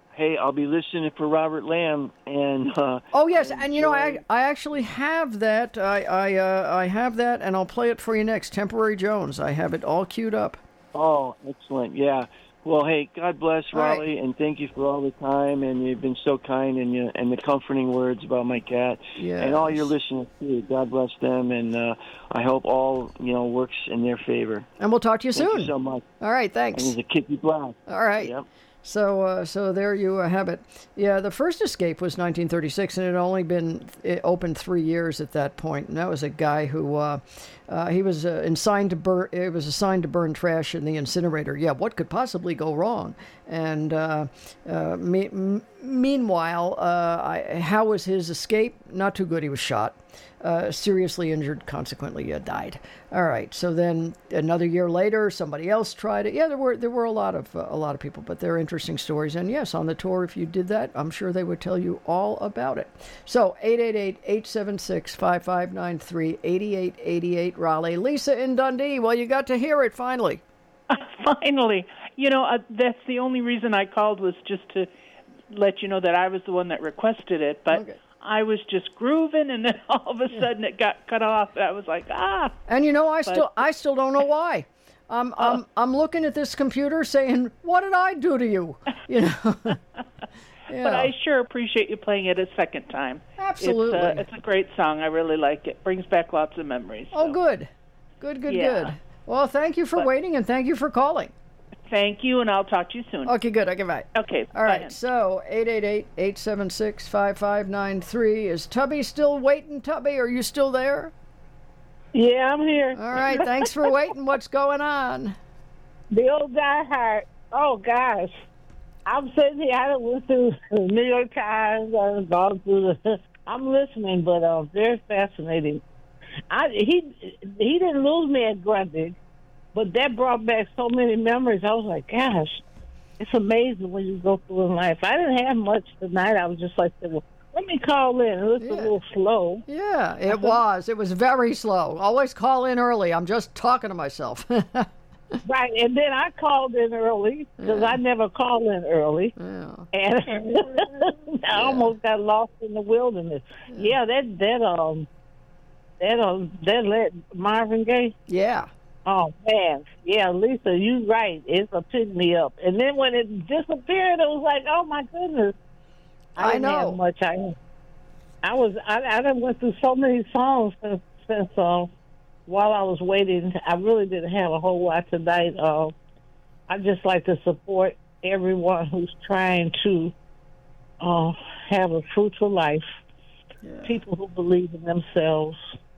hey, I'll be listening for Robert Lamb. And uh, oh yes, and you know, I I actually have that. I I uh, I have that, and I'll play it for you next. Temporary Jones. I have it all queued up. Oh, excellent. Yeah. Well, hey, God bless All right. Raleigh, and thank you for all the time, and you've been so kind, and you, and the comforting words about my cat, Yes. and all your listeners too. God bless them, and uh, I hope all you know works in their favor. And we'll talk to you Thank soon. you so much. All right, And thanks. he's a Kippy Black. All right. Yep. So, uh, so there you uh, have it. Yeah, the first escape was nineteen thirty-six, and it had only been it opened three years at that point. And that was a guy who uh, uh, he was uh, assigned to burn. It was assigned to burn trash in the incinerator. Yeah, what could possibly go wrong? And uh, uh, me- m- meanwhile, uh, I, how was his escape? Not too good. He was shot, uh, seriously injured. Consequently, uh, died. All right. So then another year later, somebody else tried it. Yeah, there were there were a lot of uh, a lot of people, but they're interesting stories. And yes, on the tour, if you did that, I'm sure they would tell you all about it. So eight eight eight, eight seven six, five five nine three, eight eight eight eight Raleigh. Lisa in Dundee. Well, you got to hear it finally. Finally. You know, uh, that's the only reason I called was just to let you know that I was the one that requested it. But Okay. I was just grooving, and then all of a sudden it got cut off. And I was like, ah. And you know, I But- still I still don't know why. I'm I'm I'm looking at this computer saying, "What did I do to you?" You know. Yeah. But I sure appreciate you playing it a second time. Absolutely. It's a, it's a great song. I really like it. Brings back lots of memories. Oh, good. Good, good, Yeah. good. Well, thank you for But- waiting, and thank you for calling. Thank you, and I'll talk to you soon. Okay, good. Okay, bye. Okay. All right, so eight eight eight, eight seven six, five five nine three. Is Tubby still waiting, Tubby? Are you still there? Yeah, I'm here. All right, thanks for waiting. What's going on? The old Die Hard. Oh, gosh. I'm sitting here. I done went through the New York Times. I've gone through the... I'm listening, but uh, very fascinating. I, he he didn't lose me at Grundig, but that brought back so many memories. I was like, gosh, it's amazing when you go through in life. I didn't have much tonight. I was just like, well, let me call in. It was a little slow. Yeah, it was. It was very slow. Always call in early. I'm just talking to myself. Right, and then I called in early because I never call in early, yeah. and I almost got lost in the wilderness. Yeah, that that um that um that let Marvin Gaye. Yeah. Oh man, yeah, Lisa, you right. It's a pick me up, and then when it disappeared, it was like, oh my goodness. I, I didn't know. have much. I I was I I done went through so many songs since since uh. While I was waiting, I really didn't have a whole lot tonight. Uh, I just like to support everyone who's trying to uh, have a fruitful life. Yeah. People who believe in themselves,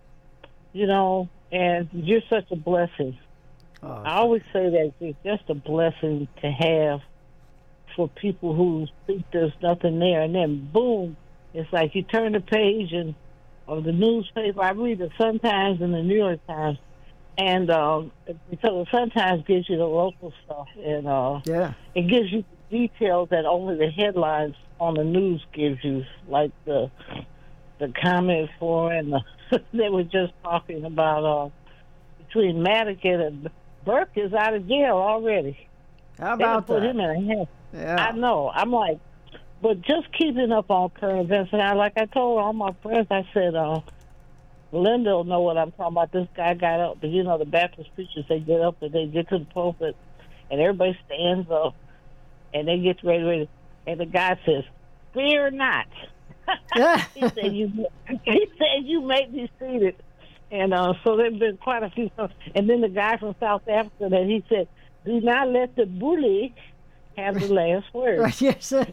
you know, and you're such a blessing. Oh, I always say that it's just a blessing to have for people who think there's nothing there, and then boom, it's like you turn the page and of the newspaper. I read the Sun Times and the New York Times, and uh, because the Sun Times gives you the local stuff, and uh, yeah, it gives you details that only the headlines on the news gives you, like the the comment for and the, they were just talking about uh, between Madigan and Burke is out of jail already. How They done about put that? him in a house. Yeah. I know. I'm like. But just keeping up on current events, and I, like I told all my friends, I said, uh, Linda will know what I'm talking about. This guy got up, but you know, the Baptist preachers, they get up and they get to the pulpit, and everybody stands up, and they get ready, ready, and the guy says, "Fear not." he said, "You." He said, "You make me seated," and uh, so there've been quite a few. And then the guy from South Africa, that he said, "Do not let the bully have the last word." Right, yes. So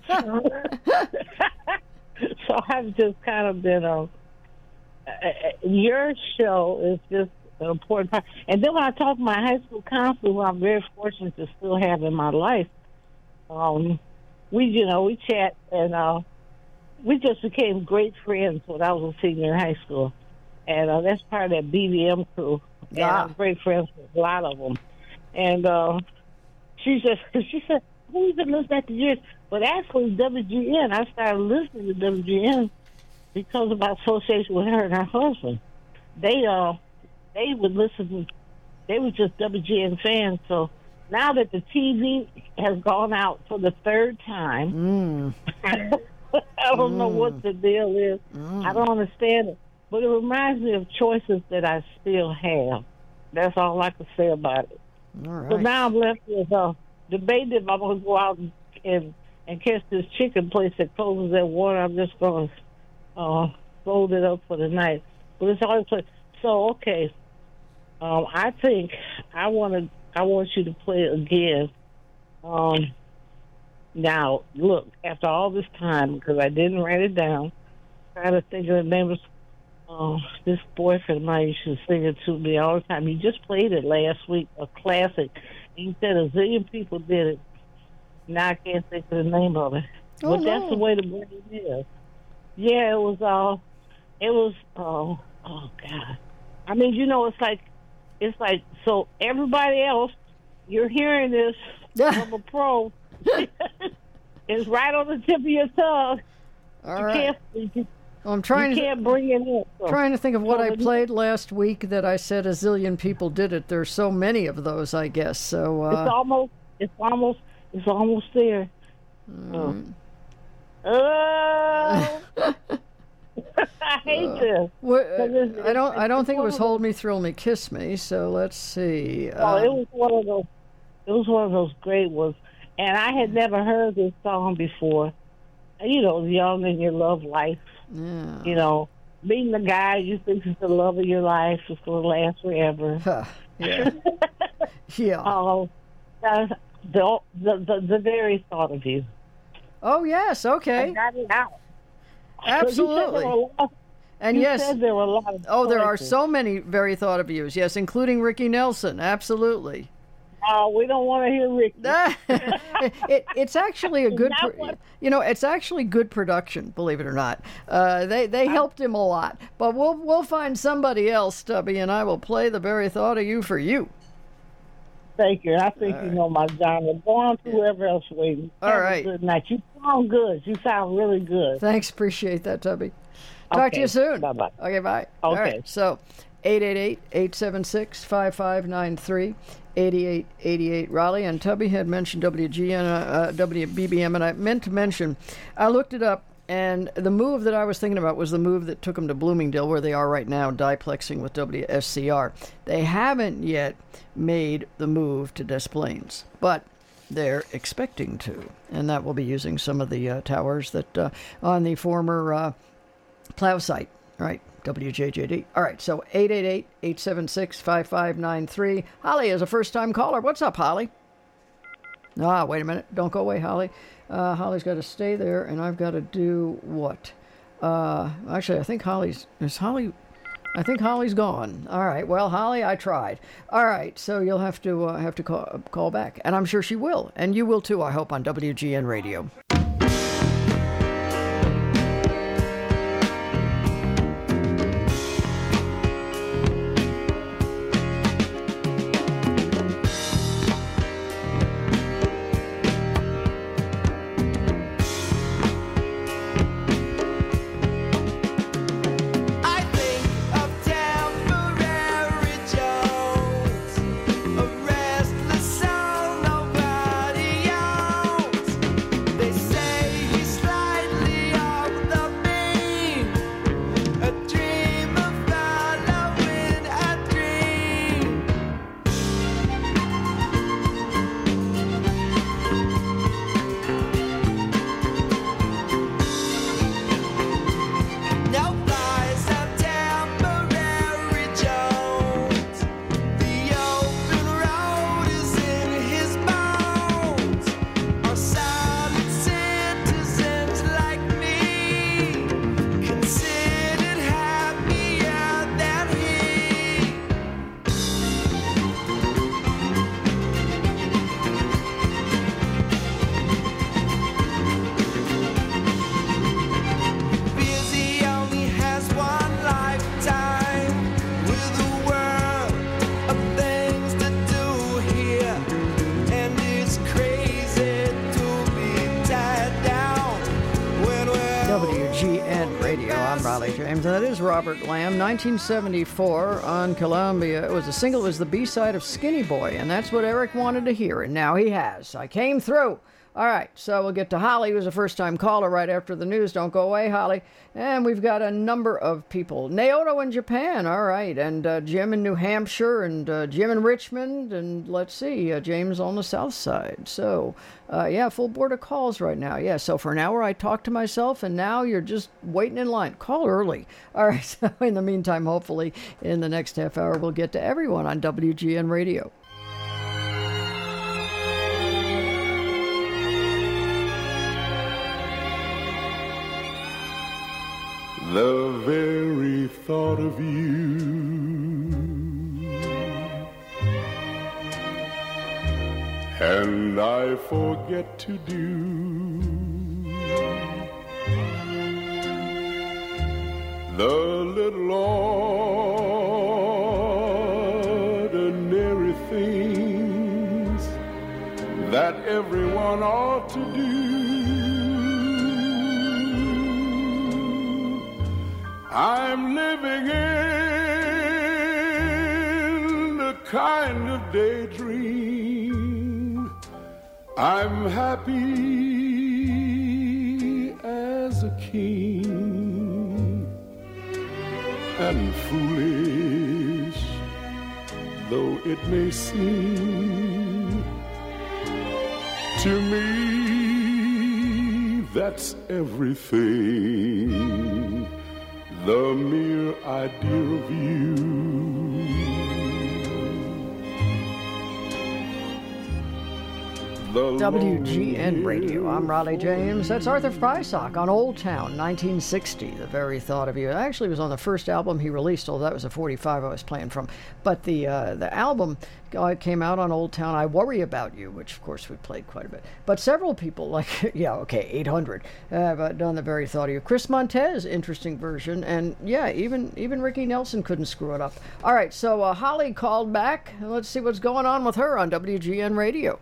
I've just kind of been on. Uh, your show is just an important part. And then when I talk to my high school counselor, who I'm very fortunate to still have in my life, um, we, you know, we chat, and uh, we just became great friends when I was a senior in high school. And uh, that's part of that B B M crew. Yeah. And I'm great friends with a lot of them. And uh, she just, she said, "Who's been listening to yours?" But actually, W G N, I started listening to W G N because of my association with her and her husband. They uh, they would listen to, they were just W G N fans, so now that the T V has gone out for the third time, Mm. I don't know Mm. what the deal is. Mm. I don't understand it. But it reminds me of choices that I still have. That's all I can say about it. All right. So now I'm left with uh, debating if I'm going to go out and, and, and catch this chicken place that closes at one. I'm just going to uh, fold it up for the night. But it's always play. So, okay. Um, I think I want to. I want you to play it again. Um, now, look, after all this time, because I didn't write it down, trying to think of the name of uh, this boyfriend of mine used to sing it to me all the time. He just played it last week, a classic. He said a zillion people did it. Now I can't think of the name of it. Oh, but that's no. the way the brain is. Yeah, it was all. Uh, it was. Uh, oh God. I mean, you know, it's like, it's like. So everybody else, you're hearing this from a pro. It's right on the tip of your tongue. All you right. can't. You, Well, I'm trying you to can't bring it in. So. trying to think of what So I when- played last week that I said a zillion people did it. There's so many of those, I guess. So uh, It's almost. It's almost. It's almost there. mm. Oh. I hate this. What, Because it's- I don't. it's- I don't it's think it one was of those- "Hold Me, Thrill Me, Kiss Me." So let's see. Oh, it Um, was one of those. It was one of those great ones, and I had never heard this song before. You know, young in your love life. yeah. You know, meeting the guy you think is the love of your life is going to last forever. Huh. Yeah. Yeah. Oh, uh, the, the the the very thought of you. Oh yes. I Okay. got it out. Absolutely. You said there were a lot- And you yes. said there were a lot of Oh, there are choices. so many very thought of yous. Yes, including Ricky Nelson. Absolutely. Oh, we don't want to hear Ricky. it, it, it's actually a good, Not pro- what- you know, it's actually good production. Believe it or not, uh, they they helped him a lot. But we'll we'll find somebody else, Stubby, and I will play the very thought of you for you. Thank you. I think you know my genre. Go on to whoever else waiting. All Have a right. Good night. You sound good. You sound really good. Thanks, appreciate that, Tubby. Talk to Okay, you soon. bye-bye. Okay, bye. All Okay. right, so eight eight eight, eight seven six, five five nine three, eight eight eight eight Raleigh. And Tubby had mentioned W G N, uh, W B B M, and I meant to mention, I looked it up, and the move that I was thinking about was the move that took them to Bloomingdale, where they are right now, diplexing with W S C R. They haven't yet made the move to Des Plaines, but they're expecting to, and that will be using some of the uh, towers that uh, on the former uh, plow site, right? W J J D. All right, so eight eight eight, eight seven six, five five nine three. Holly is a first-time caller. What's up, Holly? Ah, wait a minute. Don't go away, Holly. Uh, Holly's got to stay there, and I've got to do what? Uh, actually, I think Holly's... Is Holly... I think Holly's gone. All right. Well, Holly, I tried. All right. So you'll have to uh, have to call, call back, and I'm sure she will, and you will too. I hope on W G N Radio. I think of temporary jokes, a restless soul nobody owns. They James, and that is Robert Lamb. nineteen seventy-four on Columbia. It was a single, it was the B-side of Skinny Boy, and that's what Eric wanted to hear, and now he has. I came through. All right, so we'll get to Holly, who's a first-time caller right after the news. Don't go away, Holly. And we've got a number of people. Naoto in Japan, all right, and uh, Jim in New Hampshire, and uh, Jim in Richmond, and let's see, uh, James on the south side. So, uh, yeah, full board of calls right now. Yeah, so for an hour I talk to myself, and now you're just waiting in line. Call early. All right, so in the meantime, hopefully, in the next half hour, we'll get to everyone on W G N Radio. The very thought of you and I forget to do the little ordinary things that everyone ought to do. I'm living in a kind of daydream. I'm happy as a king, and foolish though it may seem to me, that's everything. The mere idea of you. The W G N Radio. I'm Raleigh James. That's Arthur Prysock on Old Town, nineteen sixty. The very thought of you. It actually was on the first album he released, although that was a forty-five I was playing from. But the uh, the album uh, came out on Old Town. I Worry About You, which of course we played quite a bit. But several people, like yeah, okay, eight hundred, have uh, done the very thought of you. Chris Montez, interesting version, and yeah, even even Ricky Nelson couldn't screw it up. All right, so uh, Holly called back. Let's see what's going on with her on W G N Radio.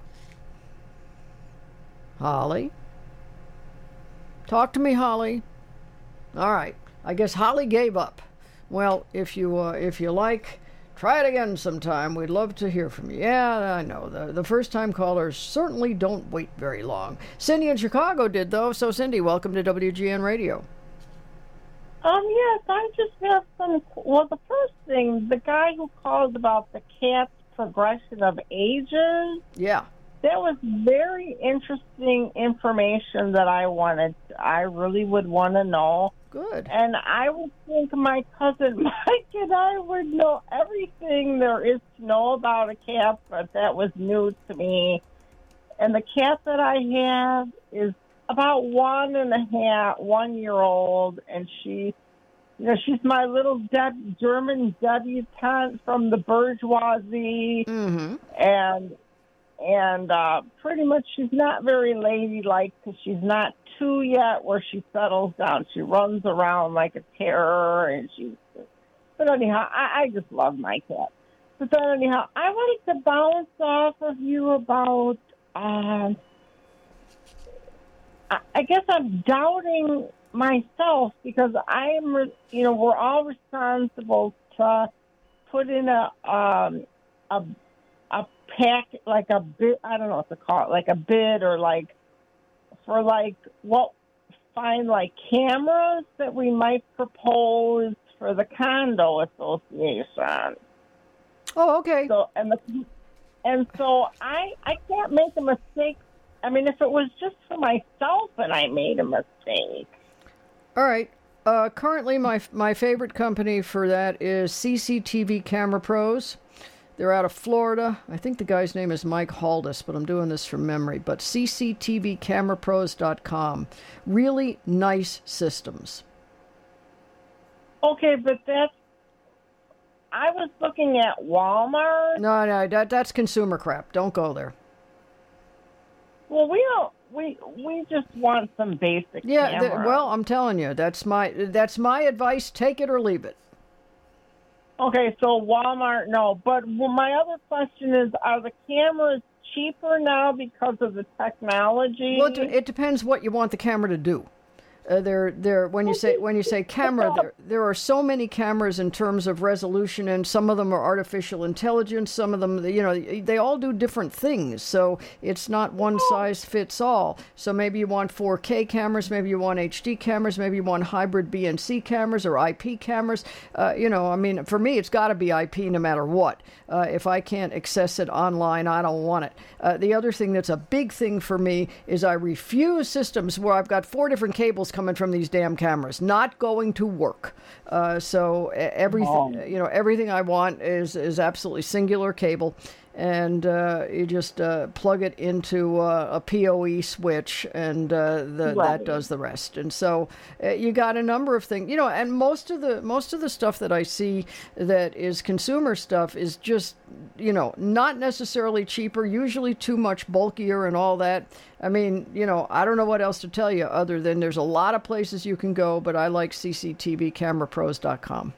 Holly? Talk to me, Holly. All right. I guess Holly gave up. Well, if you uh, if you like, try it again sometime. We'd love to hear from you. Yeah, I know. The, the first-time callers certainly don't wait very long. Cindy in Chicago did, though. So, Cindy, welcome to W G N Radio. Um, yes, I just have some... Well, the first thing, the guy who called about the cat's progression of ages... Yeah. That was very interesting information that I wanted. I really would want to know. Good. And I would think my cousin Mike and I would know everything there is to know about a cat, but that was new to me. And the cat that I have is about one and a half, one year old, and she, you know, she's my little de- German debutante from the bourgeoisie, mm-hmm. and. And uh, pretty much she's not very ladylike because she's not two yet where she settles down. She runs around like a terror. and she. But anyhow, I, I just love my cat. But then anyhow, I wanted to bounce off of you about, um, I, I guess I'm doubting myself because I'm, you know, we're all responsible to put in a, um, a, a pack, like a bid, I don't know what to call it, like a bid or like for like what find like cameras that we might propose for the condo association. Oh, okay. So and the and so I I can't make a mistake. I mean, if it was just for myself and I made a mistake. All right. Uh, currently, my my favorite company for that is C C T V Camera Pros. They're out of Florida. I think the guy's name is Mike Haldis, but I'm doing this from memory. But C C T V camera pros dot com. Really nice systems. Okay, but that's... I was looking at Walmart. No, no, that that's consumer crap. Don't go there. Well, we don't... We we just want some basic Yeah, th- camera. well, I'm telling you, that's my that's my advice. Take it or leave it. Okay, so Walmart, no. But my other question is, are the cameras cheaper now because of the technology? Well, it, it depends what you want the camera to do. Uh, there, there. When you say when you say camera, there there are so many cameras in terms of resolution, and some of them are artificial intelligence. Some of them, you know, they all do different things. So it's not one size fits all. So maybe you want four K cameras, maybe you want H D cameras, maybe you want hybrid B N C cameras or I P cameras. Uh, you know, I mean, for me, it's got to be I P no matter what. Uh, if I can't access it online, I don't want it. Uh, the other thing that's a big thing for me is I refuse systems where I've got four different cables coming from these damn cameras. Not going to work. Uh, so everything, Oh. you know, everything I want is is absolutely singular cable, and uh, you just uh, plug it into uh, a P O E switch, and uh, the, Right. that does the rest. And so uh, you got a number of things, you know, and most of the most of the stuff that I see that is consumer stuff is just, you know, not necessarily cheaper, usually too much bulkier and all that. I mean, you know, I don't know what else to tell you other than there's a lot of places you can go, but I like C C T V camera pros dot com.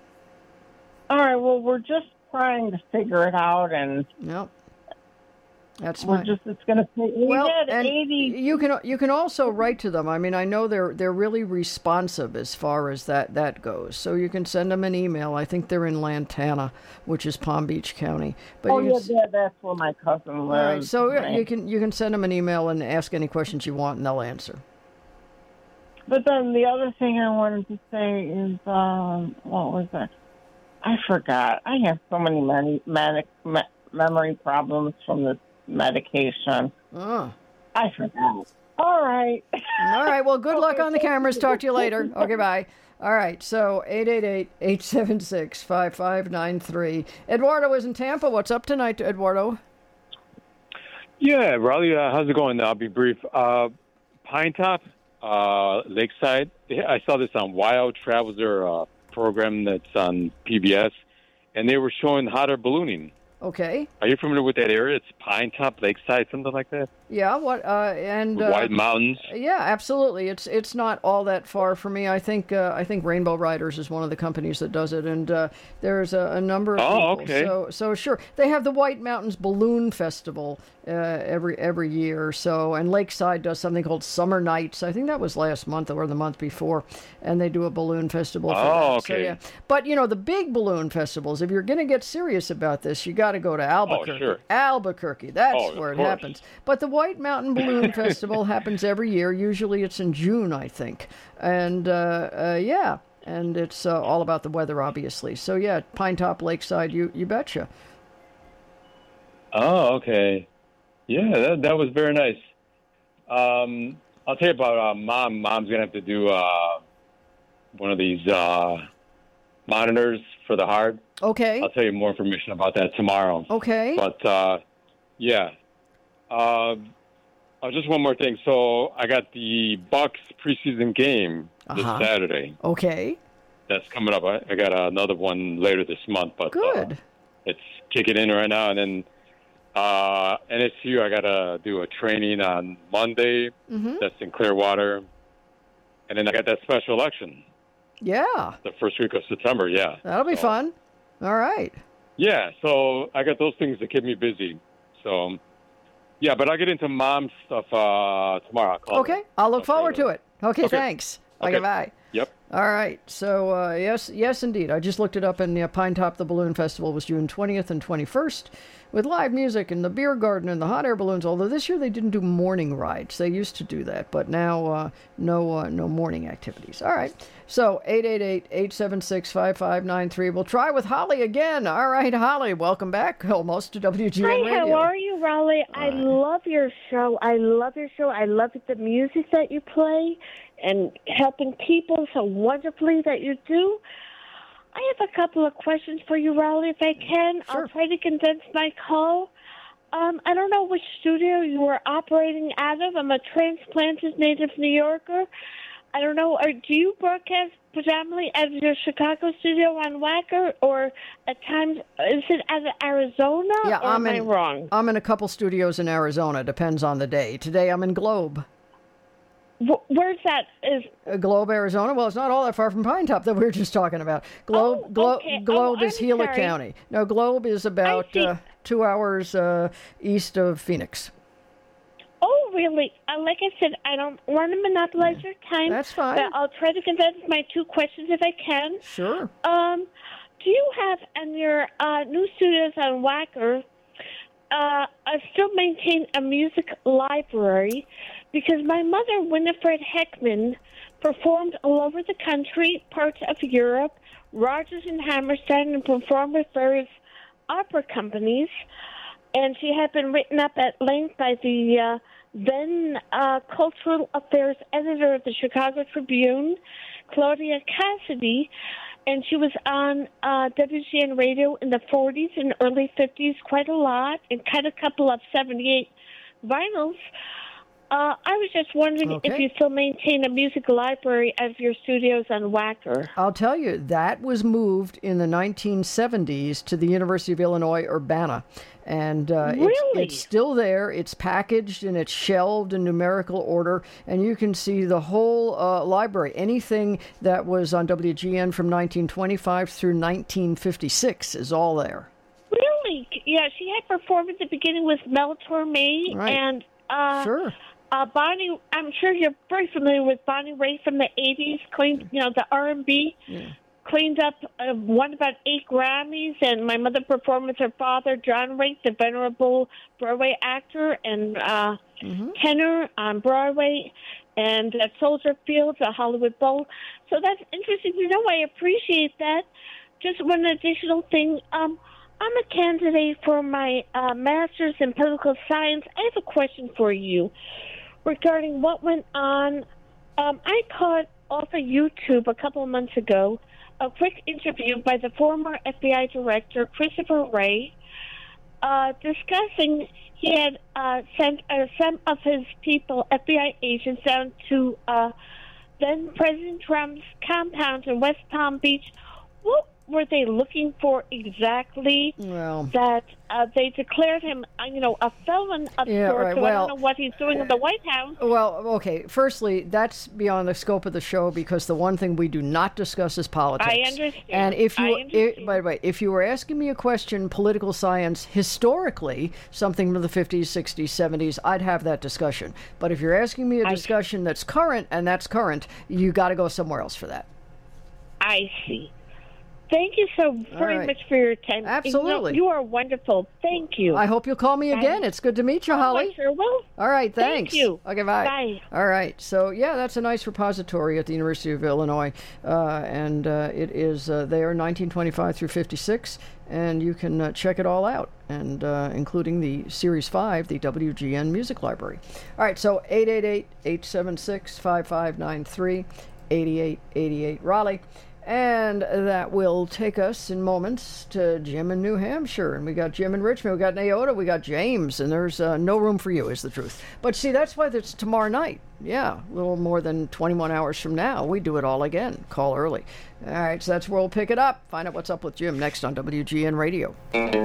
All right. Well, we're just trying to figure it out, and Yep. That's we're fine. just it's going to take. We Well, had and eighty. you can you can also write to them. I mean, I know they're they're really responsive as far as that that goes. So you can send them an email. I think they're in Lantana, which is Palm Beach County. But Oh you yeah, can, yeah, that's where my cousin all right, lives. so right. you can you can send them an email and ask any questions you want, and they'll answer. But then the other thing I wanted to say is, um, what was that? I forgot. I have so many many manic, me- memory problems from this medication. Oh. I forgot. All right. All right. Well, good luck on the cameras. Talk to you later. Okay, bye. All right. So eight eight eight, eight seven six, five five nine three. Eduardo is in Tampa. What's up tonight, Eduardo? Yeah, Raleigh, uh, how's it going? I'll be brief. Uh, Pine Top, uh, Lakeside. I saw this on Wild Traveler uh, program that's on P B S, and they were showing hot air ballooning. Okay. Are you familiar with that area? It's Pine Top, Lakeside, something like that. Yeah. What? Uh, and uh, Wide mountains. Yeah, absolutely. It's it's not all that far from me. I think uh, I think Rainbow Riders is one of the companies that does it, and uh, there's a, a number of Oh, people. okay. So so sure, they have the White Mountains Balloon Festival uh, every every year. So and Lakeside does something called Summer Nights. I think that was last month or the month before, and they do a balloon festival. For Oh, that. So, okay. yeah. But you know the big balloon festivals. If you're going to get serious about this, you got to go to Albuquerque. sure. Albuquerque. That's Oh, of where it course. happens. But the White Mountain Balloon Festival happens every year. Usually it's in June, I think. And uh, uh, yeah, and it's uh, all about the weather, obviously. So yeah, Pine Top, Lakeside, you you betcha. Oh, okay. Yeah, that, that was very nice. Um, I'll tell you about uh, Mom. Mom's going to have to do uh, one of these uh, monitors for the heart. Okay. I'll tell you more information about that tomorrow. Okay. But, uh, yeah. Uh, uh, just one more thing. So I got the Bucks preseason game this Uh-huh. Saturday. Okay. That's coming up. I, I got another one later this month. But Good. Uh, it's kicking in right now. And then uh, N S U, I got to do a training on Monday. Mhm. That's in Clearwater. And then I got that special election Yeah, the first week of September. Yeah. that'll be fun. All right. Yeah, so I got those things that keep me busy. So, yeah, but I'll get into Mom's stuff uh, tomorrow. I'll call Okay. her. I'll look forward to it. Okay. Okay. Thanks. Okay. Okay. Bye. Yep. All right. So, uh, yes, yes, indeed. I just looked it up, and the Pine Top, the Balloon Festival was June twentieth and twenty-first with live music and the beer garden and the hot air balloons, although this year they didn't do morning rides. They used to do that, but now uh, no uh, no morning activities. All right. So, eight eight eight, eight seven six, five five nine three. We'll try with Holly again. All right, Holly, welcome back almost to W G N Hi, Radio. how are you, Raleigh? I love your show. I love your show. I love the music that you play and helping people so wonderfully that you do. I have a couple of questions for you, Raleigh, if I can. I'll try to condense my call. Um, I don't know which studio you were operating out of. I'm a transplanted native New Yorker. I don't know. Or do you broadcast predominantly out of your Chicago studio on Wacker, or at times is it out of Arizona? Yeah, or I'm am in, I wrong? I'm in a couple studios in Arizona. Depends on the day. Today I'm in Globe. Wh- Where's that? Is Uh, Globe, Arizona. Well, it's not all that far from Pine Top that we were just talking about. Globe, Oh, Glo- okay. Globe Oh, is I'm Gila sorry. County. No, Globe is about see. uh, two hours uh, east of Phoenix. Oh, really. Uh, like I said, I don't want to monopolize your time. That's fine. But I'll try to condense my two questions if I can. Sure. Um, do you have in your uh, new studios on Wacker uh, uh, still maintain a music library? Because my mother, Winifred Heckman, performed all over the country, parts of Europe, Rodgers and Hammerstein, and performed with various opera companies. And she had been written up at length by the uh, then uh, Cultural Affairs editor of the Chicago Tribune, Claudia Cassidy. And she was on uh, W G N radio in the forties and early fifties quite a lot, and cut a couple of seventy-eight vinyls. Uh, I was just wondering Okay. if you still maintain a music library of your studios on Wacker. I'll tell you, that was moved in the nineteen seventies to the University of Illinois, Urbana. And uh, it's, Really? it's still there. It's packaged and it's shelved in numerical order. And you can see the whole uh, library. Anything that was on W G N from nineteen twenty-five through nineteen fifty-six is all there. Really? Yeah, she had performed at the beginning with Mel Torme Right. and uh, Sure. uh, Bonnie. I'm sure you're very familiar with Bonnie Raitt from the eighties. Cleaned, you know, the R and B. Yeah. Cleaned up, uh, won about eight Grammys, and my mother performed with her father, John Raitt, the venerable Broadway actor and uh, tenor on Broadway, and at Soldier Field, the Hollywood Bowl. So that's interesting to know. I appreciate that. Just one additional thing. Um, I'm a candidate for my uh, master's in political science. I have a question for you regarding what went on. Um, I caught off of YouTube a couple of months ago a quick interview by the former F B I director, Christopher Wray, uh, discussing he had uh, sent uh, some of his people, F B I agents, down to uh, then President Trump's compound in West Palm Beach. What were they looking for exactly? Well, that uh, they declared him, uh, you know, a felon of Yeah, sorts. right. So I Well, don't know what he's doing in the White House. Well, okay. Firstly, that's beyond the scope of the show because the one thing we do not discuss is politics. I understand. And if I you, understand. i- by the way, if you were asking me a question, political science historically, something from the fifties, sixties, seventies, I'd have that discussion. But if you're asking me a discussion that's current, and that's current, you got to go somewhere else for that. I see. Thank you so very right. much for your time. Absolutely. You, know, you are wonderful. Thank you. I hope you'll call me Bye. again. It's good to meet you, Oh, Holly. I sure will. All right, Thank thanks. you. Okay, bye. Bye. All right, so yeah, that's a nice repository at the University of Illinois, uh, and uh, it is uh, there nineteen twenty-five through fifty-six, and you can uh, check it all out, and uh, including the Series five, the W G N Music Library. All right, so eight eight eight, eight seven six, five five nine three, eight eight eight eight Raleigh. And that will take us in moments to Jim in New Hampshire. And we got Jim in Richmond, we got Naota, we got James, and there's uh, no room for you, is the truth. But see, that's why it's tomorrow night. Yeah, a little more than twenty-one hours from now. We do it all again. Call early. All right, so that's where we'll pick it up. Find out what's up with Jim next on W G N Radio.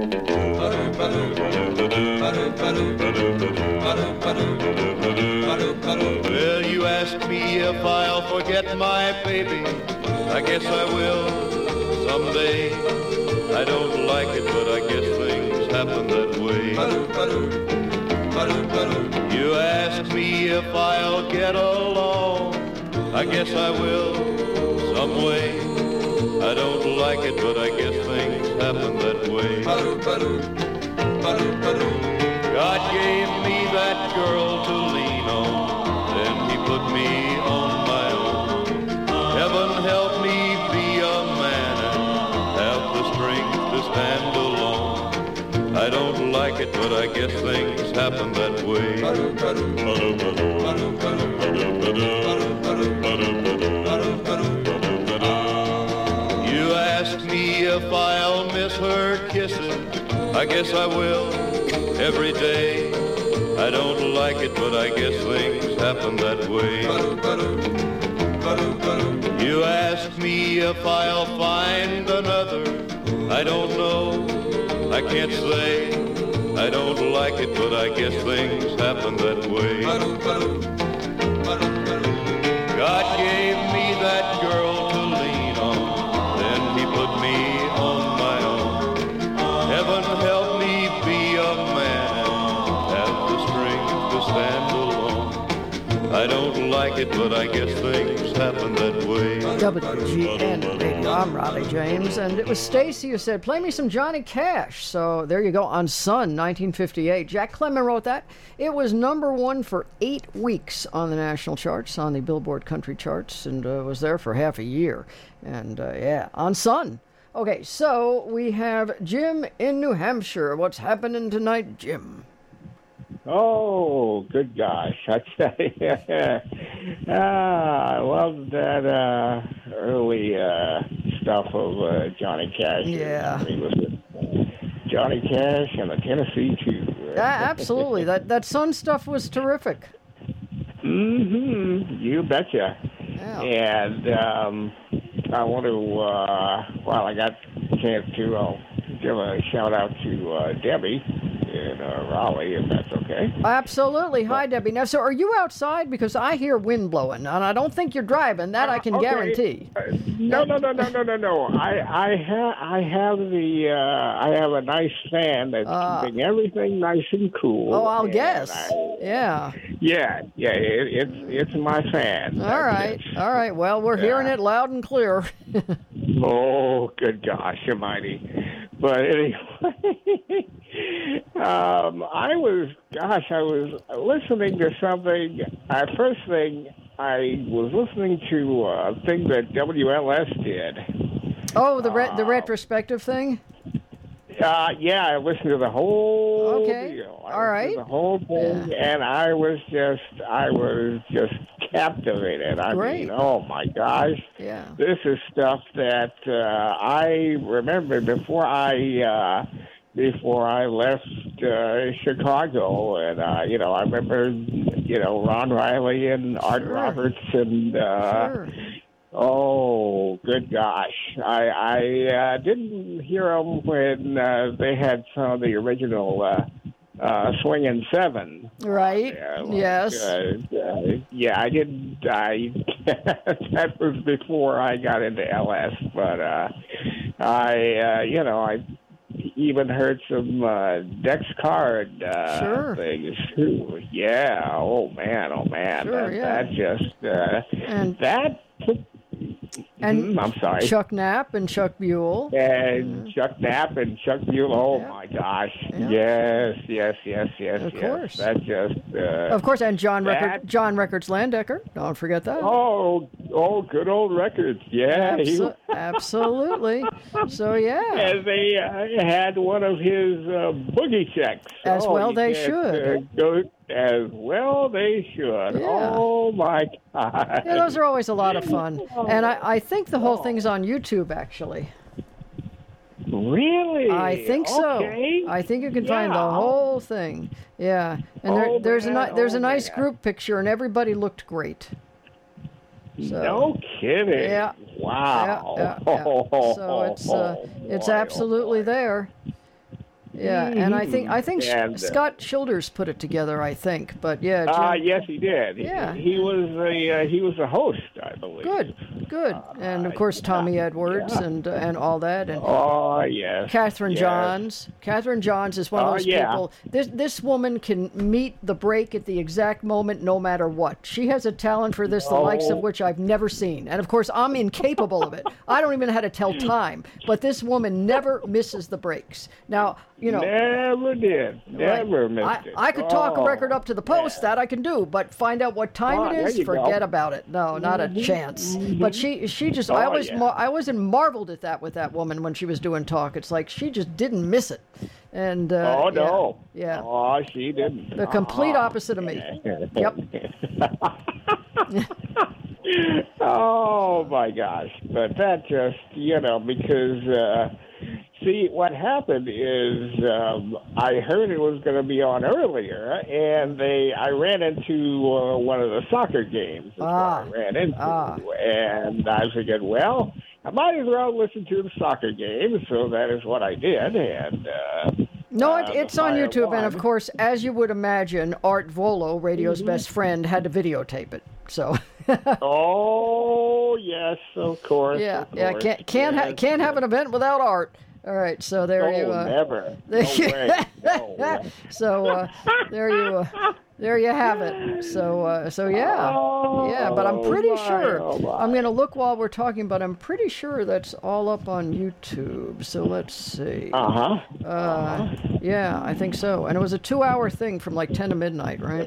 Well, you asked me if I'll forget my baby. I guess I will someday. I don't like it, but I guess things happen that way. You asked me if I'll get along. I guess I will some way. I don't like it, but I guess things happen that way. God gave me that girl to lean on, then he put me on my own. Heaven help me be a man and have the strength to stand alone. I don't like it, but I guess things happen that way. You asked me if I'll miss her kissing. I guess I will every day. I don't like it, but I guess things happen that way. You asked me if I'll find another. I don't know, I can't say. I don't like it, but I guess things happen that way. God gave me that girl to lean on, then he put me on my own. Heaven help me be a man and have the strength to stand alone. like it, but I guess things happen that way. W G N Radio. I'm Raleigh James, and it was Stacy who said, play me some Johnny Cash. So there you go, on Sun, nineteen fifty-eight. Jack Clement wrote that. It was number one for eight weeks on the national charts, on the Billboard Country charts, and uh, was there for half a year. And uh, yeah, on Sun. Okay, so we have Jim in New Hampshire. What's happening tonight, Jim? Oh, good gosh. I tell you, ah, I love that uh, early uh, stuff of uh, Johnny Cash. Yeah. I mean, was it Johnny Cash and the Tennessee Two? Yeah, absolutely. That, that Sun stuff was terrific. Mm-hmm. You betcha. Yeah. And um, I want to, uh, well, I got a chance to uh, give a shout out to uh, Debbie in uh, Raleigh, if that's okay. Absolutely. Hi, Debbie. Now, so are you outside? Because I hear wind blowing, and I don't think you're driving. That I can okay. guarantee. Uh, no, no, no, no, no, no, no. I, I have, I have the, uh, I have a nice fan that's Uh, keeping everything nice and cool. Oh, I'll and guess. I- Yeah. yeah, yeah. It, it's, it's my fan. All That's right. it. All right. Well, we're hearing Yeah. it loud and clear. Oh, good gosh almighty. But anyway, um, I was, gosh, I was listening to something. Uh, first thing, I was listening to a thing that W L S did. Oh, the re- the retrospective thing? Uh, yeah, I listened to the whole Okay. deal. I All right. listened to the whole thing, and I was just, I was just captivated. I Great. mean, oh my gosh. Yeah. This is stuff that uh, I remember before I uh, before I left uh, Chicago, and uh, you know, I remember, you know, Ron Riley and Art Sure. Roberts, and uh, Sure. oh, good gosh, I I uh, didn't hear them when uh, they had some of the original uh, uh, Swingin' Seven. Right. Yeah, like, Yes. Uh, uh, yeah, I didn't. I that was before I got into L S, but uh, I, uh, you know, I even heard some uh, Dex Card uh, Sure. things too. Yeah. Oh man. Oh man. Sure, that, yeah. that just uh, And- that. And Mm, I'm sorry. Chuck Knapp and Chuck Buell. And Chuck Knapp and Chuck Buell. Oh my gosh! Yes, yes, yes, yes, Of yes. course. That just. Uh, Of course, and John that- Record, John Records Landecker. Don't forget that. Oh, oh, good old records. Yeah, he, Abso- absolutely. So yeah. and they uh, had one of his uh, boogie checks. As Oh, well you they can't, should. Uh, go, as well they should. Yeah. Oh my God. Yeah, those are always a lot of fun. And I, I think the whole thing's on YouTube, actually. Really? I think so. Okay. I think you can find the Yeah. whole thing. Yeah. And Oh, there, there's a man, ni- there's a oh, nice man. group picture, and everybody looked great. So, No kidding. Yeah. Wow. Yeah, yeah, yeah. So it's uh, it's boy, oh, absolutely there. Yeah, and I think I think And, uh, Scott Childers put it together. I think, but yeah. Ah, Jim- yes, he did. He- Yeah. He, was a uh, he was a host, I believe. Good, good, and of course Tommy Edwards yeah. and uh, and all that, and Oh yes. Catherine yes. Johns. Catherine Johns is one of Oh, those yeah. people. This this woman can meet the break at the exact moment, no matter what. She has a talent for this, the likes of Oh. which I've never seen. And of course, I'm incapable of it. I don't even know how to tell time. But this woman never misses the breaks. Now, you know. Never did. Never missed I, it. I could talk a Oh, record up to the post, that I can do, but find out what time Oh, it there is, you go. forget about it. No, not a Mhm, chance. mhm. But she she just I Oh, always yeah. mar- I wasn't marveled at that with that woman when she was doing talk. It's like she just didn't miss it. And uh, Oh yeah, no. Yeah. Oh, she didn't. The complete Uh-uh. opposite of me. Yep. Oh my gosh! But that just, you know, because uh, see, what happened is um, I heard it was going to be on earlier, and they I ran into uh, one of the soccer games. That's Ah. what I ran into, Ah. and I figured, well, I might as well listen to the soccer game. So that is what I did, and. Uh, No, it, uh, it's the on Fire YouTube, and of won. course, as you would imagine, Art Volo, radio's Mhm. best friend, had to videotape it. So. Oh yes, of course. Yeah, of yeah, course. can't can't ha- Yes, can't have an event without art. All right, so there oh, you. Uh, never. No way. No way. So uh, there you. Uh, there you have it. So, uh, so yeah, yeah. But I'm pretty my, sure oh, my. I'm going to look while we're talking. But I'm pretty sure that's all up on YouTube. So let's see. Uh-huh. Uh Yeah, I think so. And it was a two-hour thing from like ten to midnight, right?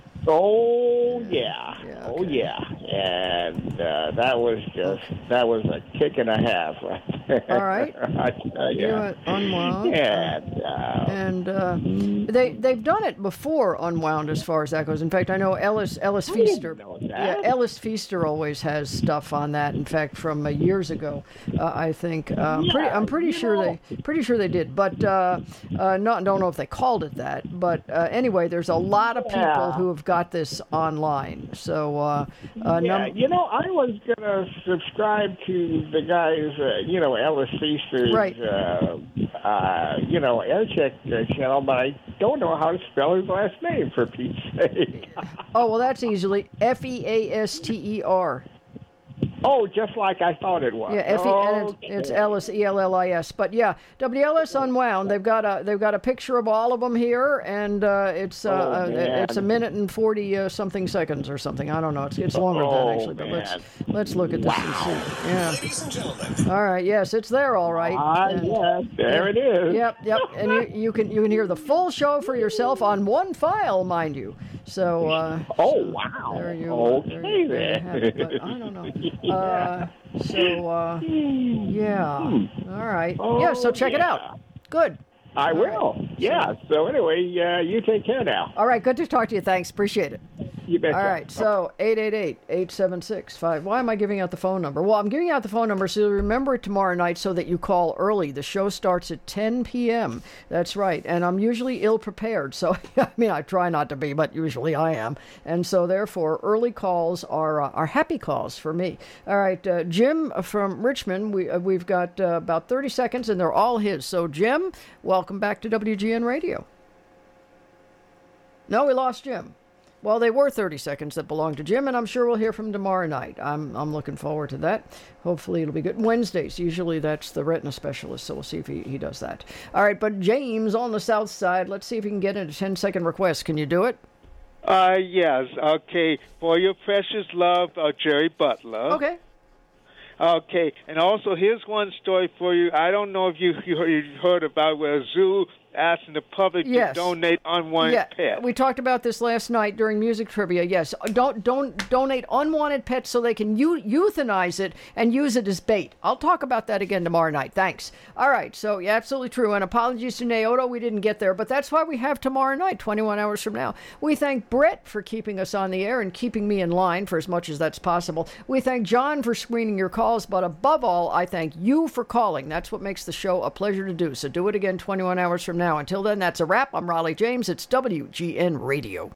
Oh yeah, oh yeah, and uh, that was just that was a kick and a half right there. All right. I tell you. You, uh, Unwound. And, uh, and uh, they they've done it before, Unwound, as far as that goes. In fact, I know Ellis Ellis Feaster. Yeah, Ellis Feaster always has stuff on that. In fact, from uh, years ago, uh, I think. Uh, I'm pretty I'm pretty sure they pretty sure they did, but uh, uh, not don't know if they called it that. But uh, anyway, there's a lot of people Yeah. who have got this online. So uh, uh, yeah, num- you know, I was gonna subscribe to the guys, uh, you know, Ellis Feaster's, Right. uh, uh, you know, Aircheck uh, channel, but I don't know how to spell his last name for Pete's sake. oh well, that's easily F E A S T E R. Oh, just like I thought it was. Yeah, F E, and it's, it's Ellis, E L L I S. But yeah, W L S Unwound. They've got a they've got a picture of all of them here, and uh, it's uh, Oh, uh, man. it's a minute and forty uh, something seconds or something. I don't know. It's it's longer than Oh, that actually. But let's man. let's look at this and see. Yeah. Ladies and gentlemen, All right. Yes, it's there. All right. Ah, And- yes, there it is. Yep. Yep. And you, you can you can hear the full show for yourself on one file, mind you. So. Uh, Oh, wow. There you Okay, there you- there you then. have it, but I don't know. Yeah. Uh, so, uh, yeah. All right. Oh, yeah, so check it yeah. out. Good. I All will. right. Yeah. So anyway, uh, you take care now. All right, good to talk to you. Thanks. Appreciate it. You betcha. All right, so eight eight eight, eight seven six, five. Why am I giving out the phone number? Well, I'm giving out the phone number so you'll remember it tomorrow night so that you call early. The show starts at ten p.m. That's right, and I'm usually ill-prepared, so, I mean, I try not to be, but usually I am. And so, therefore, early calls are, uh, are happy calls for me. All right, uh, Jim from Richmond, we, uh, we've got uh, about thirty seconds, and they're all his. So, Jim, welcome back to W G N Radio. No, we lost Jim. Well, they were thirty seconds that belonged to Jim, and I'm sure we'll hear from him tomorrow night. I'm I'm looking forward to that. Hopefully it'll be good. Wednesdays, usually that's the retina specialist, so we'll see if he, he does that. All right, but James on the south side, let's see if he can get in a ten-second request. Can you do it? Uh, yes. Okay. For your precious love, uh, Jerry Butler. Okay. Okay. And also, here's one story for you. I don't know if you you heard- you heard about where a zoo asking the public Yes. to donate unwanted Yeah, pets. we talked about this last night during music trivia. Yes, don't don't donate unwanted pets so they can eu- euthanize it and use it as bait. I'll talk about that again tomorrow night. Thanks. All right, so yeah, absolutely true. And apologies to Naoto, we didn't get there, but that's why we have tomorrow night, twenty-one hours from now. We thank Brett for keeping us on the air and keeping me in line for as much as that's possible. We thank John for screening your calls, but above all, I thank you for calling. That's what makes the show a pleasure to do. So do it again twenty-one hours from now. Until then, that's a wrap. I'm Raleigh James. It's W G N Radio.